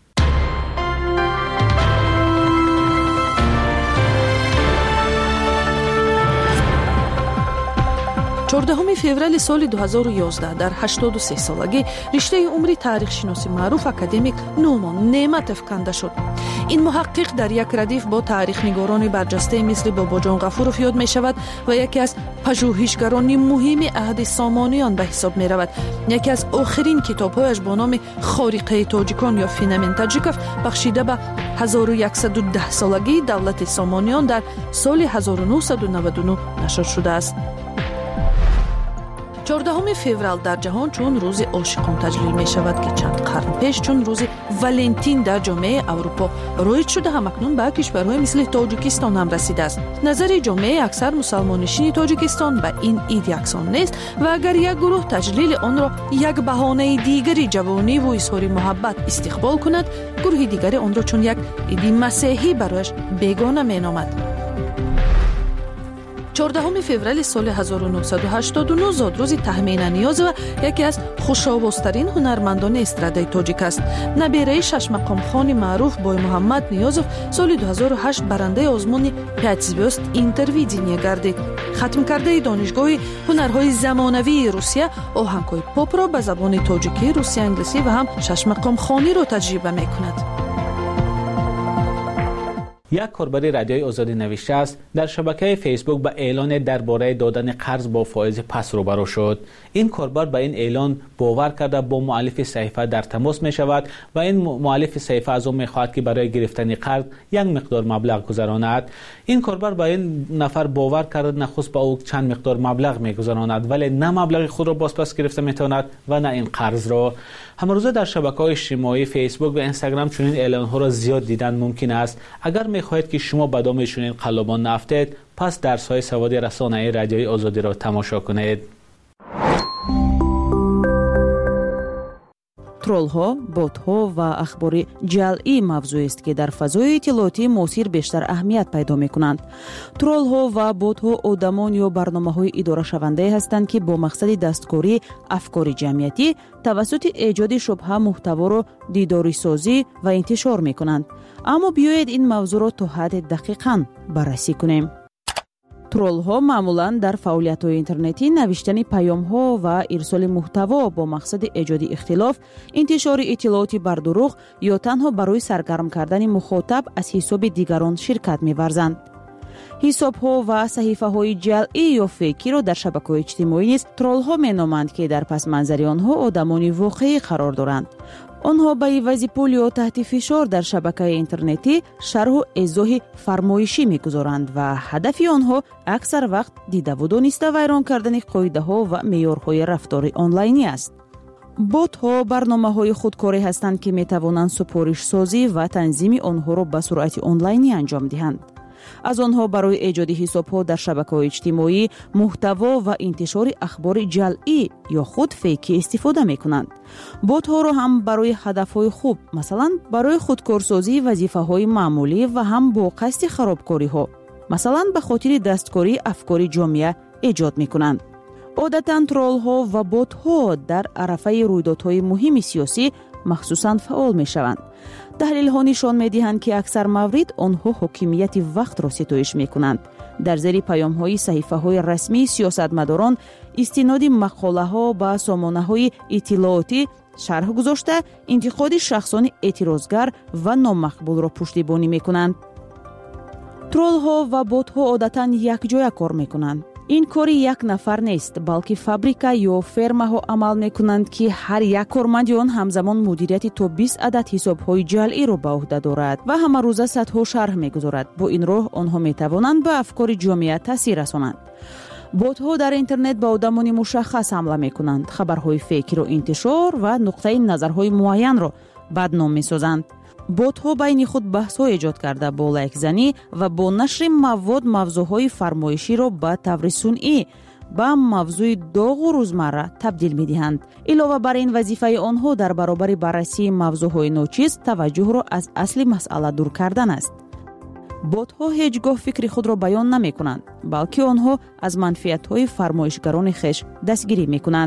چهاردهم فوریه سال دو هزار و یازده در هشتاد و سه سالگی رشته عمری تاریخ شناسی معروف اکادمیک نومان نعمتов کنده شد. این محقق در یک ردیف با تاریخ نگاران برجسته مثل باباجان غفورов یاد می شود و یکی از پژوهشگران مهم عهد سامانیان به حساب می رود. یکی از آخرین کتاب‌هایش با نام خارقه تاجیکان یا فینامن تاجیکوف بخشیده به هزار و صد و ده سالگی دولت سامانیان در سال هزار و نهصد و نود و نه نشر شده است. چهاردهم فوریه در جهان چون روز عاشقان تجلیل می شود که چند قرن پیش چون روز валентин дар ҷомеаи аврупо роиҷ шуда ҳамакнун ба кишварҳои мисли тоҷикистон ҳам расидааст. назари ҷомеаи аксар мусалмоннишини тоҷикистон ба ин ид яксон нест ва агар як гурӯҳ таҷлили онро як баҳонаи дигари ҷавониву изҳори муҳаббат истиқбол кунад, гурӯҳи дигаре онро чун як иди масеҳӣ барояш бегона меномад. чордаҳуми феврали соли ҳазору нуҳсаду ҳаштоду нӯ зодрӯзи Таҳмина Ниёзова яке аз хушовозтарин ҳунармандони эстрадаи тоҷик аст. набераи шашмақомхони маъруф Бой Муҳаммад Ниёзов соли ду ҳазору ҳашт барандаи озмуни пять звёзд интервидение гардид. хатмкардаи донишгоҳи ҳунарҳои замонавии Русия оҳангҳои попро ба забони тоҷикӣ, русия, англисӣ ва ҳам шашмақомхониро таҷриба мекунад. یک کاربر رادیوی آزادی نوشته است در شبکه فیسبوک با اعلان درباره دادن قرض با فایز پست روبرو شد. این کاربر با این اعلان باور کرده با مؤلف صحیفه در تماس می شود و این مؤلف صحیفه از او می خواهد که برای گرفتن قرض یک مقدار مبلغ گذراند. این کاربر با این نفر باور کرده نخست با او چند مقدار مبلغ می گذراند ولی نه مبلغ خود را بازپس گرفته می تواند و نه این قرض را. همروزه در شبکه‌های اجتماعی فیسبوک و اینستاگرام چنین اعلان‌ها را زیاد دیدن ممکن است. اگر می‌خواهید که شما به دام چنین قلابان نیفتید، پس درس‌های سواد رسانه‌ای رادیوی آزادی را تماشا کنید. троллҳо, ботҳо ва ахбори ҷалъӣ мавзӯест ки дар фазои иттилоотии муосир бештар аҳамият пайдо мекунанд. троллҳо ва ботҳо одамон ё барномаҳои идорашавандае ҳастанд ки бо мақсади дасткории афкори ҷамъиятӣ тавассути эҷоди шубҳа муҳтаворо дидорисозӣ ва интишор мекунанд. аммо биёед ин мавзӯъро то ҳадде дақиқан баррасӣ кунем. троллҳо маъмулан дар фаъолиятҳои интернетӣ навиштани паёмҳо ва ирсоли муҳтаво бо мақсади эҷоди ихтилоф, интишори иттилооти бар дурӯғ ё танҳо барои саргарм кардани мухотаб аз ҳисоби дигарон ширкат меварзанд. ҳисобҳо ва саҳифаҳои ҷалъӣ ё фейкиро дар шабакаҳои иҷтимоӣ низ троллҳо меноманд ки дар пасманзари онҳо одамони воқеӣ қарор доранд. онҳо ба ивази пул ё таҳти фишор дар шабакаи интернетӣ шарҳу эзоҳи фармоишӣ мегузоранд ва ҳадафи онҳо аксар вақт дидаву дониста вайрон кардани қоидаҳо ва меъёрҳои рафтори онлайнӣ аст. ботҳо барномаҳои худкорӣ ҳастанд ки метавонанд супоришсозӣ ва танзими онҳоро ба суръати онлайнӣ анҷом диҳанд. аз онҳо барои эҷоди ҳисобҳо дар шабакаҳои иҷтимоӣ, муҳтаво ва интишори ахбори ҷалъӣ ё худ фейкӣ истифода мекунанд. ботҳоро ҳам барои ҳадафҳои хуб, масалан барои худкорсозии вазифаҳои маъмулӣ ва ҳам бо қасди харобкориҳо, масалан ба хотири дасткории афкори ҷомеа эҷод мекунанд. одатан троллҳо ва ботҳо дар арафаи рӯйдодҳои муҳими сиёсӣ махсусан фаъол мешаванд. таҳлилҳо нишон медиҳанд ки аксар маврид онҳо ҳокимияти вақтро ситоиш мекунанд. дар зери паёмҳои саҳифаҳои расмии сиёсатмадорон истиноди мақолаҳо ба сомонаҳои иттилоотӣ шарҳ гузошта интиқоди шахсони эътирозгар ва номақбулро пуштибонӣ мекунанд. троллҳо ва ботҳо одатан якҷоя кор мекунанд. ин кори як нафар нест, балки фабрика ё фермаҳо амал мекунанд ки ҳар як корманди он ҳамзамон мудирияти то бист адад ҳисобҳои ҷалъиро ба уҳда дорад ва ҳамарӯза садҳо шарҳ мегузорад. бо ин роҳ онҳо метавонанд ба афкори ҷомеа таъсир расонанд. ботҳо дар интернет ба одамони мушаххас ҳамла мекунанд, хабарҳои фейкиро интишор ва нуқтаи назарҳои муайянро бадном месозанд. ботҳо байни худ баҳсҳо эҷод карда бо лайкзанӣ ва бо нашри мавод мавзӯъҳои фармоиширо ба таври сунъӣ ба мавзӯи доғу рӯзмарра табдил медиҳанд. илова бар ин вазифаи онҳо дар баробари баррасии мавзӯъҳои ночиз таваҷҷӯҳро аз асли масъала дур кардан аст. ботҳо ҳеҷ гоҳ фикри худро баён намекунанд, балки онҳо аз манфиатҳои фармоишгарони хеш дастгирӣ мекунанд.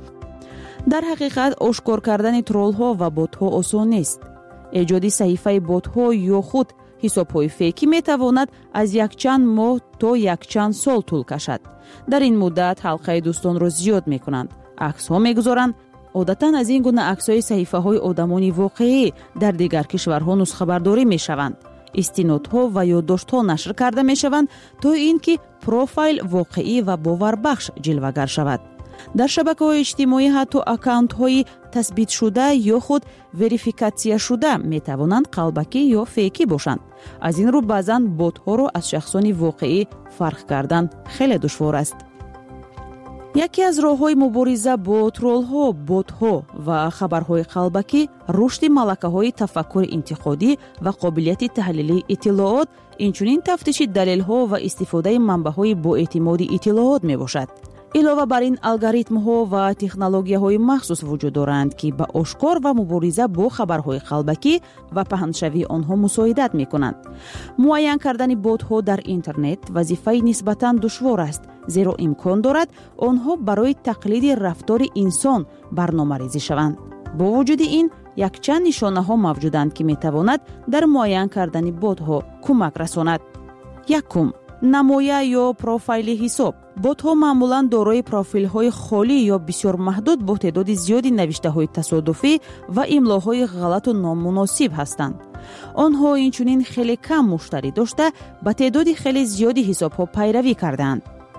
дар ҳақиқат ошкор кардани троллҳо ва ботҳо осон нест. эҷоди саҳифаи ботҳо ё худ ҳисобҳои фейкӣ метавонад аз якчанд моҳ то якчанд сол тӯл кашад. дар ин муддат ҳалқаи дӯстонро зиёд мекунанд, аксҳо мегузоранд. одатан аз ин гуна аксҳои саҳифаҳои одамони воқеӣ дар дигар кишварҳо нусхабардорӣ мешаванд. истинодҳо ва ёддоштҳо нашр карда мешаванд то ин ки профайл воқеӣ ва боварбахш ҷилвагар шавад. дар шабакаҳои иҷтимоӣ ҳатто аккаунтҳои tasbitшуда ё худ верификатсияшуда метавонанд қалбакӣ ё фейкӣ бошанд. аз ин рӯ баъзан ботҳоро аз шахсони воқеӣ фарқ кардан хеле душвор аст. яке аз роҳҳои мубориза бо троллҳо, ботҳо ва хабарҳои қалбакӣ рушди малакаҳои тафаккури интиқодӣ ва қобилияти таҳлилии иттилоот, инчунин тафтиши далелҳо ва истифодаи манбаъҳои боэътимоди иттилоот мебошад. илова бар ин алгоритмҳо ва технологияҳои махсус вуҷуд доранд, ки ба ошкор ва мубориза бо хабарҳои қалбакӣ ва паҳншавии онҳо мусоидат мекунанд. муайян кардани ботҳо дар интернет вазифаи нисбатан душвор аст, зеро имкон дорад онҳо барои тақлиди рафтори инсон барномарезӣ шаванд. бо вуҷуди ин якчанд нишонаҳо мавҷуданд, ки метавонад дар муайян кардани ботҳо кӯмак расонад. якум намоя ё профайли ҳисоб. ботҳо маъмулан дорои профилҳои холӣ ё бисёр маҳдуд бо теъдоди зиёди навиштаҳои тасодуфӣ ва имлоҳои ғалату номуносиб ҳастанд. онҳо инчунин хеле кам муштарӣ дошта ба теъдоди хеле зиёди ҳисобҳо пайравӣ кардаанд.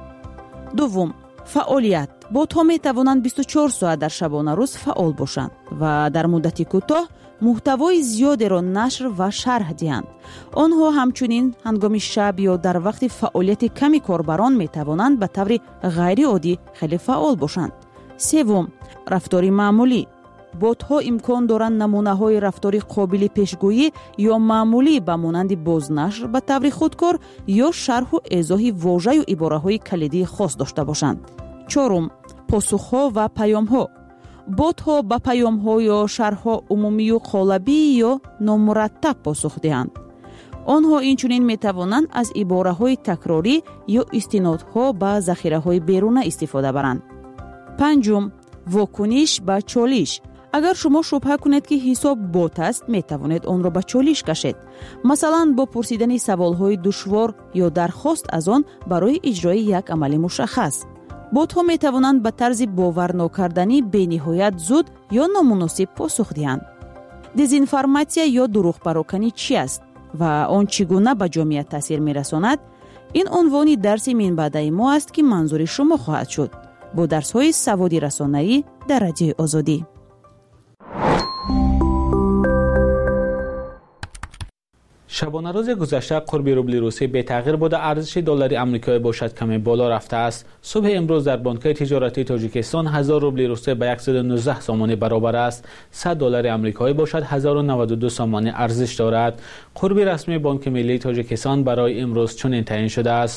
дуввум фаъолият. ботҳо метавонанд бисту чор соат дар шабонарӯз фаъол бошанд ва дар муддати кӯтоҳ муҳтавои зиёдеро нашр ва шарҳ диҳанд. онҳо ҳамчунин ҳангоми шаб ё дар вақти фаъолияти ками корбарон метавонанд ба таври ғайриоддӣ хеле фаъол бошанд. севум рафтори маъмулӣ. ботҳо имкон доранд намунаҳои рафтори қобили пешгӯӣ ё маъмулӣ ба монанди бознашр ба таври худкор ё шарҳу эзоҳи вожаю ибораҳои калидии хос дошта бошанд. чорум посухҳо ва паёмҳо. ботҳо ба паёмҳо ё шарҳҳо умумию қолабӣ ё номураттаб посух диҳанд. онҳо инчунин метавонанд аз ибораҳои такрорӣ ё истинодҳо ба захираҳои беруна истифода баранд. панҷум вокуниш ба чолиш. агар шумо шубҳа кунед ки ҳисоб бот аст, метавонед онро ба чолиш кашед. масалан бо пурсидани саволҳои душвор ё дархост аз он барои иҷрои як амали мушаххас. ботҳо метавонанд ба тарзи боварнокарданӣ бениҳоят зуд ё номуносиб посух диҳанд. дезинформатсия ё дурӯғпароканӣ чӣ аст ва он чӣ гуна ба ҷомеа таъсир мерасонад? ин унвони дарси минбаъдаи мо аст, ки манзури шумо хоҳад шуд бо дарсҳои саводи расонаӣ дар радиои озодӣ. шабонарӯзи гузашта қурби рубли русӣ бетағйир буда арзиши доллари амрикоӣ бошад каме боло рафтааст. субҳи имрӯз дар бонкҳои тиҷоратии тоҷикистон ҳазор рубли русӣ ба яксад و نوزده сомонӣ баробар аст. сад доллари амрикоӣ бошад ҳазору наваду ду сомонӣ арзиш дорад. қурби расмии бонки миллии тоҷикистон барои имрӯз чунин таъин шудааст.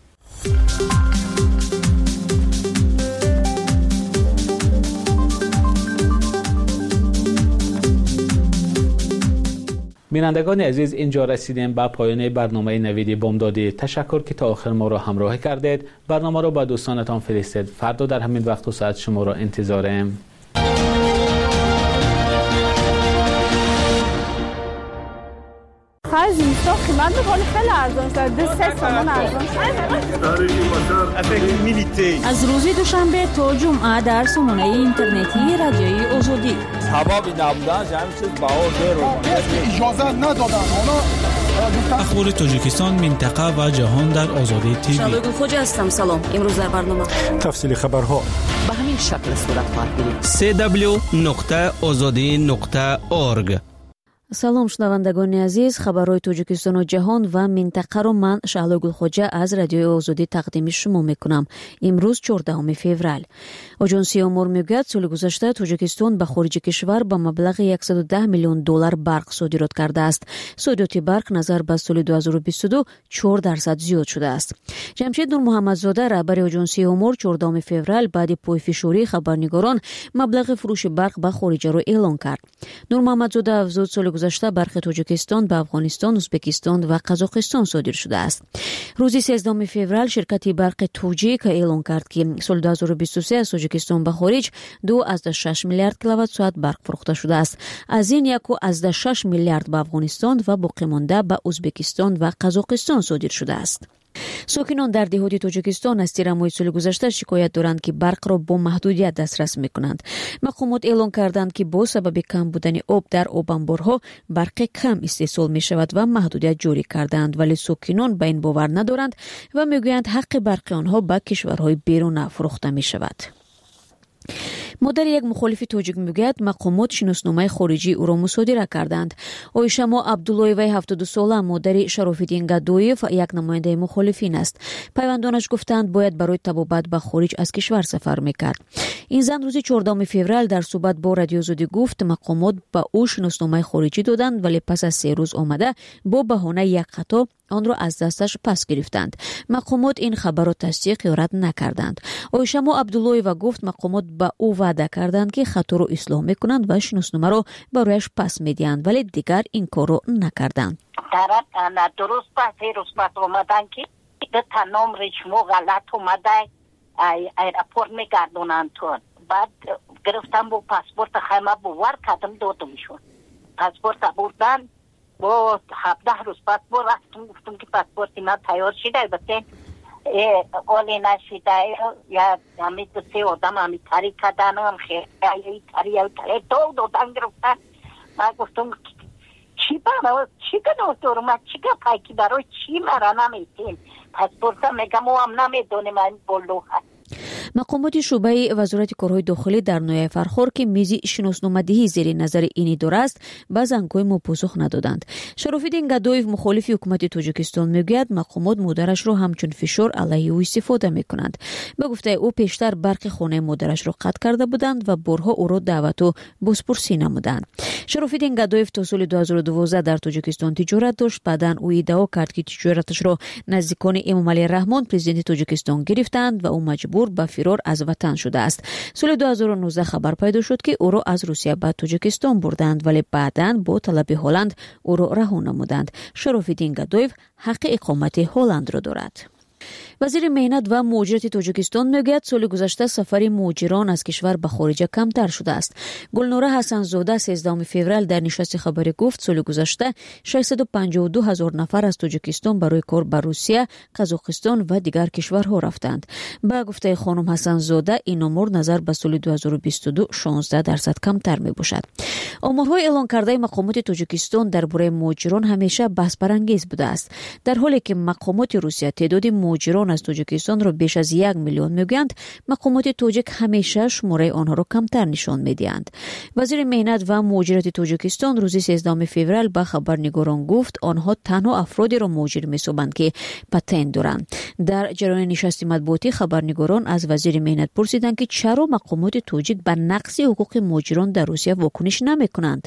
بینندگان عزیز، اینجا رسیدیم به پایان برنامه نوید بامدادی. تشکر که تا آخر ما را همراهی کردید. برنامه را به دوستانتان فرستید. فردا در همین وقت و ساعت شما را انتظاریم. خرج زمستان قیمت می‌کنه خیلی ارزان شده. دو سه تومن ارزان شده. از روز دوشنبه تا جمعه در سامانه اینترنتی رادیوی آزادی. سبب نبودن همین چیز بهار رو اجازه ندادن. حالا اخبار تاجیکستان، منطقه و جهان در آزادی تیوی. شالوی خوجا هستم. سلام. امروز در برنامه تفصیل خبرها به همین شکل صورت خواهد گرفت. دبلیو دبلیو دبلیو نقطه آزادی نقطه اورگ. салом шунавандагони азиз, хабарҳои тоҷикистону ҷаҳон ва минтақаро ман Шаҳлои Гулхоҷа аз радиои Озодӣ тақдими шумо мекунам. имрӯз чордаҳуми феврал. оҷонсияи омор мегӯяд, соли гузашта Тоҷикистон ба хориҷи кишвар ба маблағи яксаду даҳ миллион доллар барқ содирот кардааст. содироти барқ назар ба соли ду ҳазору бисту ду чор дарсад зиёд шудааст. ҷамшед Нурмуҳаммадзода, раҳбари оҷонсияи омор, чордаҳуми феврал баъди пойфишории хабарнигорон маблағи фурӯши барқ ба хориҷаро эълон кард. Нурмуҳаммадзода афзуд, соли гузашта барқи Тоҷикистон ба Афғонистон, Узбекистон ва Қазоқистон содир шудааст. рӯзи сезддаҳуми феврал ширкати барқи Тоҷика эълон кард, ки соли ду ҳазору бисту се аз Тоҷикистон ба хориҷ ду азда шаш миллиард киловаттсоат барқ фурӯхта шудааст. аз ин яку азда шаш миллиард ба Афғонистон ва боқимонда ба Узбекистон ва Қазоқистон содир шудааст. сокинон дар деҳоти Тоҷикистон аз тирамоҳи соли гузашта шикоят доранд, ки барқро бо маҳдудият дастрас мекунанд. мақомот эълон карданд, ки бо сабаби кам будани об дар обанборҳо барқи кам истеҳсол мешавад ва маҳдудият ҷорӣ кардаанд, вале сокинон ба ин бовар надоранд ва мегӯянд ҳаққи барқи онҳо ба кишварҳои беруна фурӯхта мешавад. مادر یک مخالف تاجیک میگوید مقامات شناسنامه خارجی او را مصادره کردند. آیشما عبداللهیوی هفتاد و دو ساله مادر شراف‌الدین گدویف یک نماینده مخالفین است. پیوندانش گفتند باید برای طبابت به خارج از کشور سفر میکرد. این زن روز چهاردهم فوریه در صحبت با رادیو آزادی گفت مقامات به او شناسنامه خارجی دادند ولی پس از سه روز آمده با بهانه یک خطا آن را از دستش پس گرفتند. مقامات این خبر را تصدیق یا رد نکردند. آیشما عبداللهیوی گفت مقامات به او وعده کردند که خطا را اصلاح میکنند و شناسنامه را برایش پس میدهند ولی دیگر این کار را نکردند. در درست پس روز بعد آمدن که ده تنام رشمو غلط اومده ایرپورت میگردونند تو. بعد گرفتم با پاسپورت خیمه بوار کردم دادمشون. پاسپورت بردن با هفده روز بعد با رفتم گفتم که پاسپورت اینا تیار شده البته اولی نشده یا همین دو سه آدم همین تاری کردن هم خیلی تاری تاری دو دادن گرفتن. من گفتم چی برای چی کنه دور من چی که پایکی برای چی مرا نمیتین پاسپورت میگم و هم نمیدونه من بلو هست. مقامات شعبه وزارت کارهای داخلی در نویای فرخار که میزی شناسنامه دهی زیر نظر این اداره است به زنگ‌های ما پاسخ ندادند. شراف‌الدین گدویف مخالف حکومت تاجیکستان میگوید مقامات مادرش را همچون فشار علیه او استفاده میکنند. به گفته او پیشتر برق خانه مادرش را قطع کرده بودند و بارها او را دعوت و بازپرسی نمودند. شراف‌الدین گدویف تا سال دو هزار و دوازده در تاجیکستان تجارت داشت. بعداً او ادعا کرد که تجارتش را نزدیکان امامعلی رحمان پرزیدنت تاجیکستان گرفتند و او مجبور به فرار از وطن شده است. سال دو هزار و نوزده خبر پیدا شد که او را از روسیه به تاجیکستان بردند ولی بعداً با طلب هلند او را رها نمودند. شراف‌الدین گدویف حق اقامت هلند را دارد. وزیر مهنت و مهاجرت تاجیکستان میگوید سال گذشته سفر مهاجران از کشور به خارج کمتر شده است. گلنوره حسن‌زاده سیزدهم فوریه در نشست خبری گفت سال گذشته ششصد و پنجاه و دو هزار نفر از تاجیکستان برای کار به روسیه، قزاقستان و دیگر کشورها رفتند. با گفته خانم حسن‌زاده این آمار نظر به سال دو هزار و بیست و دو شانزده درصد کمتر میباشد. آمارهای اعلام کرده مقامات تاجیکستان درباره مهاجران همیشه بحث برانگیز بوده است. در حالی که مقامات روسیه تعداد مهاجران از تاجیکستان را بیش از یک میلیون میگویند، مقامات تاجیک همیشه شماره آنها را کمتر نشان میدهند. وزیر مهنت و مهاجرت تاجیکستان روز سیزدهم فوریه به خبرنگاران گفت آنها تنها افرادی را مهاجر می‌سابند که پتن دارند. در جریان نشست مطبوعاتی خبرنگاران از وزیر مهنت پرسیدند که چرا مقامات تاجیک به نقض حقوق مهاجران در روسیه واکنش نمی‌کنند.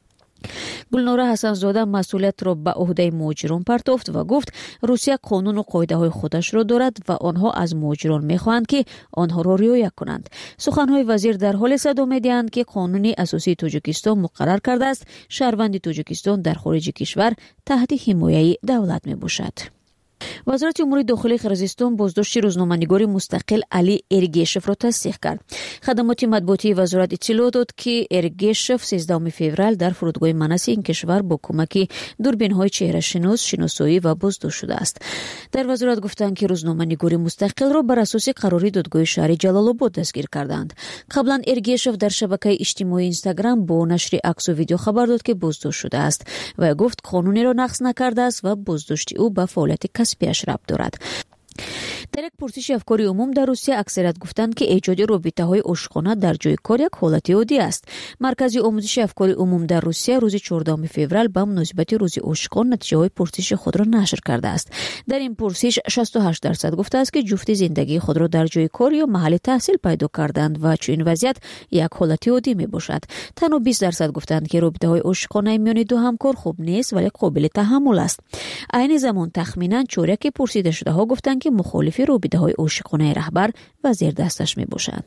گلنوره حسن‌زاده مسئولیت را به عهده مهاجران پرتافت و گفت روسیه قانون و قاعده های خودش را دارد و آنها از مهاجران می‌خواهند که آنها را رعایت کنند. سخنهای وزیر در حال صدا می‌دهند که قانون اساسی تاجیکستان مقرر کرده است شهروند تاجیکستان در خارج کشور تحت حمایت دولت میباشد. وزارت امور داخلی قرقیزستان بازداشت روزنامه‌نگار مستقل علی ارگیشف را تصدیق کرد. خدمات مطبوعاتی وزارت اطلاع داد که ارگیشف سیزدهم فوریه در فرودگاه مناس این کشور با کمک دوربین‌های چهره شناس شناسایی و بازداشت شده است. در وزارت گفتند که روزنامه‌نگار مستقل را بر اساس قراری دادگاه شهر جلال آباد دستگیر کردند. قبلا ارگیشف در شبکه اجتماعی اینستاگرام با نشر عکس و ویدیو خبر داد که بازداشت شده است و گفت قانونی را نقض نکرده است و بازداشت او به فعالیت کسبیش ربط دارد. در یک پرسش افکار عموم در روسیه اکثریت گفتند که ایجاد رابطه‌های عاشقانه در جای کار یک حالت عادی است. مرکز آموزش افکار عموم در روسیه روز چهاردهم فوریه به مناسبت روز عاشقان نتیجه‌های پرسش خود را نشر کرده است. در این پرسش شصت و هشت درصد گفته است که جفت زندگی خود را در جای کار یا محل تحصیل پیدا کردند و چون وضعیت یک حالت عادی میباشد. تنها بیست درصد گفتند که رابطه‌های عاشقانه میان دو همکار خوب نیست ولی قابل تحمل است. عین زمان تخمیناً چورک پرسیده شده ها گفتند که مخالف رابطه‌های عاشقانه رهبر و زیر دستش می باشد.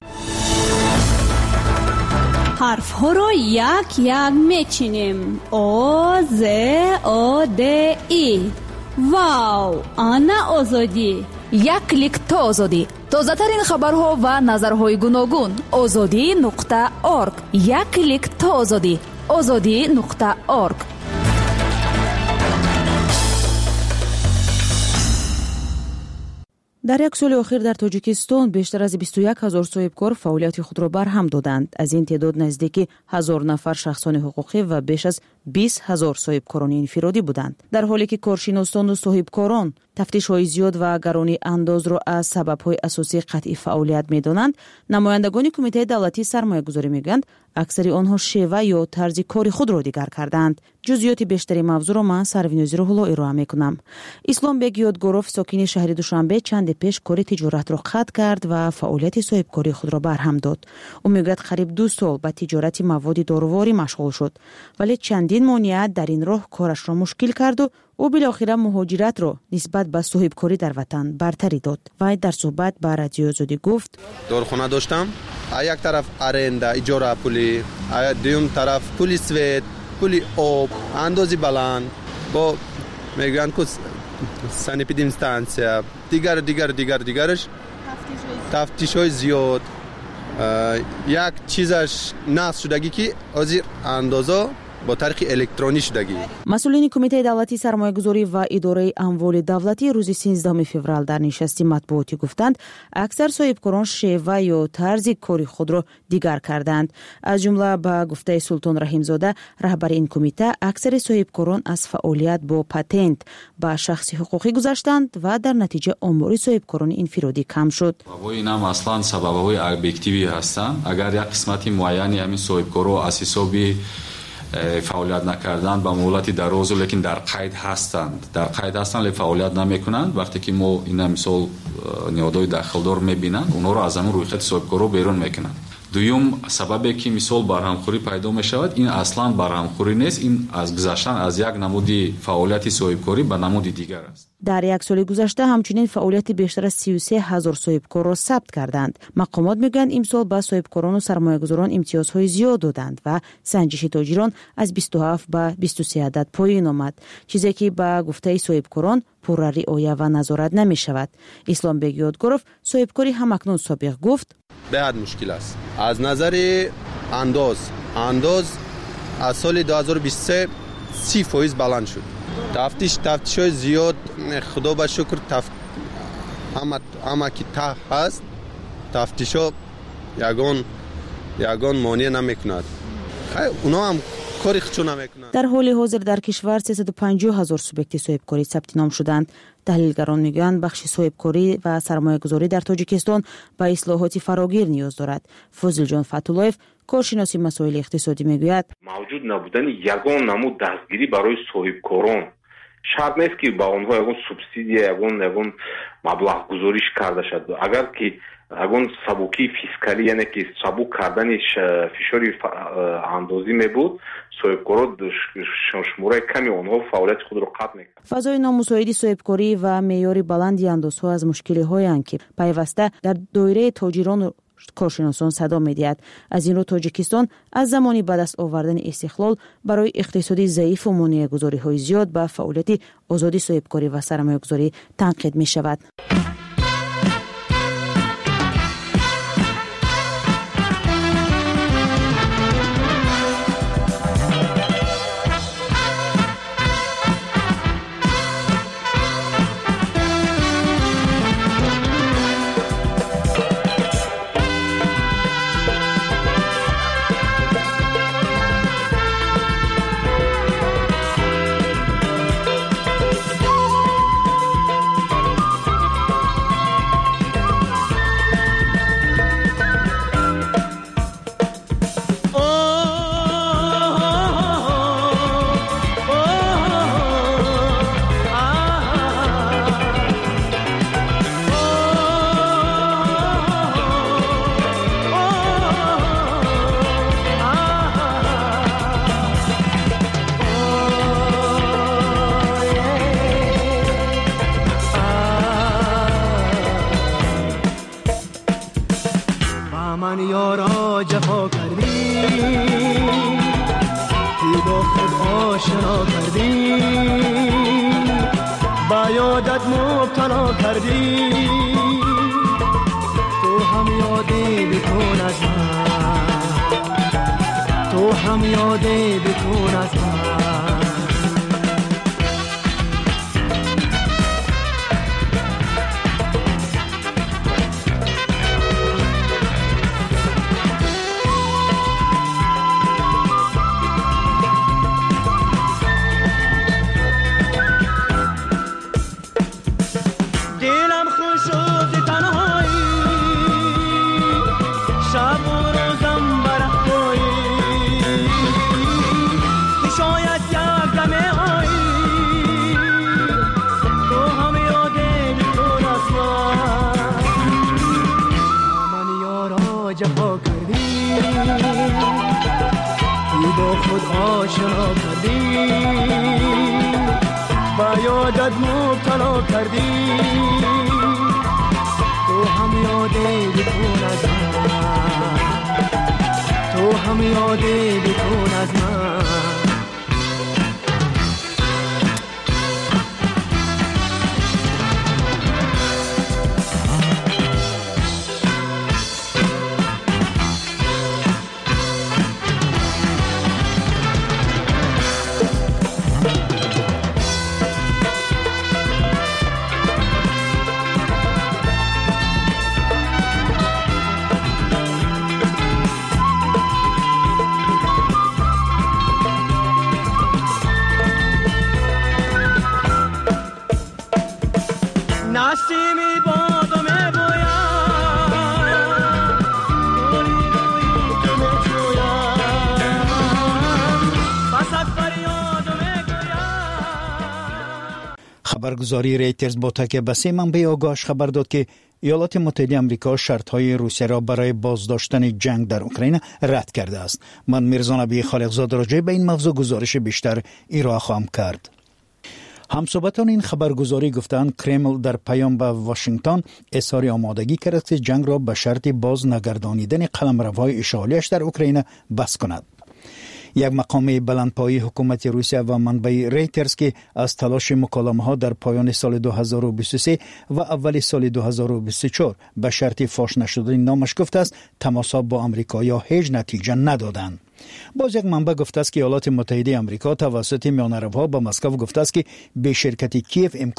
حرف ها را یک یک می چینیم. آ ز آ د ای. واو، آنا آزادی. یک کلیک تا آزادی. تازه ترین خبرها و نظرهای گوناگون. آزادی نقطه اورگ. یک کلیک تا آزادی. آزادی نقطه اورگ. در یک سال اخیر در تاجیکستان بیشتر از بیست و یک هزار صاحبکار فعالیت خود را برهم دادند. از این تعداد نزدیک هزار نفر شخصان حقوقی و بیش از بیست هزار صاحبکاران انفرادی بودند. در حالی که کارشناسان و صاحبکاران тафтишҳои зиёд ва гаронии андозро аз сабабҳои асосии қатъи фаъолият медонанд, намояндагони кумитаи давлатии сармоягузорӣ мегӯянд, аксари онҳо шева ё тарзи кори худро дигар карданд. ҷузъиёти бештари мавзӯъро ман Сарвинози Рӯҳулло ироа мекунам. Исломбек Ёдгоров, сокини шаҳри Душанбе, чанде пеш кори тиҷоратро қатъ кард ва фаъолияти соҳибкории худро барҳам дод. Ӯ мегӯяд қариб ду сол ба тиҷорати маводи доруворӣ машғул шуд, вале чандин монеат дар ин роҳ корашро мушкил карду ӯ билохира муҳоҷиратро нисбат ба соҳибкорӣ дар ватан бартарӣ дод. Вай дар суҳбат ба Радиои Озодӣ гуфт: дорухона доштам, а як тараф аренда, иҷора пули, а дуюм тараф пули свет, пули об, андози баланд, бо мегӯянд ку санэпидемстансия, дигар дигар дигар дигараш тафтишҳои зиёд. Як чизаш нақс шудагӣ ки ҳозир андоза бо тариқи электронӣ шудагӣ. масъулини кумитаи давлатии сармоягузорӣ ва идораи амволи давлатӣ рӯзи синздаҳуми феврал дар нишасти матбуотӣ гуфтанд, аксар соҳибкорон шева ё тарзи кори худро дигар карданд. аз ҷумла ба гуфтаи Султон Раҳимзода, раҳбари ин кумита, аксари соҳибкорон аз фаъолият бо патент ба шахси ҳуқуқӣ гузаштанд ва дар натиҷа омори соҳибкорони инфиродӣ кам шуд. инам аслан сабабҳои объективӣ ҳастанд. агар як қисмати муайяни ҳамин соҳибкорҳо аз ҳисоби фаъолият накардан ба муҳлати дарозу лекин дар қайд ҳастанд дар қайд ҳастанд ле фаъолият намекунанд. вақте ки мо ина мисол ниҳодҳои дахилдор мебинанд, онҳоро аз ҳамон рӯйхати соҳибкорҳо берун мекунанд. дуюм сабабе ки мисол барҳамхӯрӣ пайдо мешавад, ин аслан барҳамхӯрӣ нест, ин аз гузаштан аз як намуди фаъолияти соҳибкорӣ ба намуди дигар аст. дар як соли гузашта ҳамчунин фаъолияти бештар аз сию се ҳазор соҳибкорро сабт карданд. мақомот мегӯянд имсол ба соҳибкорону сармоягузорон имтиёзҳои зиёд доданд ва санҷиши тоҷирон аз бисту ҳафт ба бисту се адад поин омад, чизе ки ба гуфтаи соҳибкорон пурра риоя ва назорат намешавад. Исломбек Ёдгоров, соҳибкори ҳамакнун собиқ, гуфт: беҳад мушкил аст. аз назари андоз андоз аз соли ду ҳазору бисту се си фоиз баланд шуд. тафтиш тафтишҳои зиёд, худо ба шукр, ҳама ки таҳ ҳаст, тафтишҳо ягон ягон монеъ намекунад. уно ҳам кори худшо намекунанд. дар ҳоли ҳозир дар кишвар сесаду панҷоҳ ҳазор субъекти соҳибкорӣ сабти ном шуданд. таҳлилгарон мегӯянд бахши соҳибкорӣ ва сармоягузорӣ дар Тоҷикистон ба ислоҳоти фарогир ниёз дорад. Фозилҷон Фатуллоев, коршиноси масоили иқтисодӣ, мегӯяд: мавҷуд намудани ягон намуд дастгирӣ барои соҳибкорон шарт нест ки ба онҳо ягон субсидия ягон ягон маблағ гузориш карда шад. агар ки ягон сабукии фискалӣ, яъне ки сабук кардани фишори андозӣ мебуд, соҳибкорон шумораи ками онҳо фаъолияти худро қатъ мекард. фазои номусоиди соҳибкорӣ ва меъёри баланди андозҳо аз мушкилиҳоянд ки пайваста дар доираи тоҷирону коршиносон садо медиҳад. аз ин рӯ Тоҷикистон аз замони ба даст овардани истиқлол барои иқтисоди заифу монеагузориҳои зиёд ба фаъолияти озоди соҳибкорӣ ва сармоягузорӣ танқид мешавад. خود آشنا کردی، با یادت مبتلا کردی، تو هم یادی بکن از من، تو هم یادی بکن از من. نسیمی باد و می بویم، روی روی تو می جویم، بسک فریاد و می گویم. خبرگزاری ریترز با تکیه به سه منبع آگاهش خبر داد که ایالات متحده آمریکا شرطهای روسیه را برای بازداشتن جنگ در اوکراین رد کرده است. من میرزا نبی خالقزاده راجع به این موضوع گزارش بیشتر ارائه خواهم کرد. همصحبتان این خبرگزاری گفتند کرمل در پیام به واشنگتن اظهار آمادگی کرد که جنگ را به شرط باز نگردانیدن قلمروهای اشغالیش در اوکراین بس کند. یک مقام بلندپایه حکومت روسیه و منبع ریترز که از تلاش مکالمه ها در پایان سال دو هزار و بیست و سه و اول سال دو هزار و بیست و چهار به شرط فاش نشدن نامش گفته است تماسها با آمریکا یا هیچ نتیجه ندادند. باز یک منبع گفته است که ایالات متحده آمریکا توسط میانروها با مسکو گفته است که به شرکت کیف امکان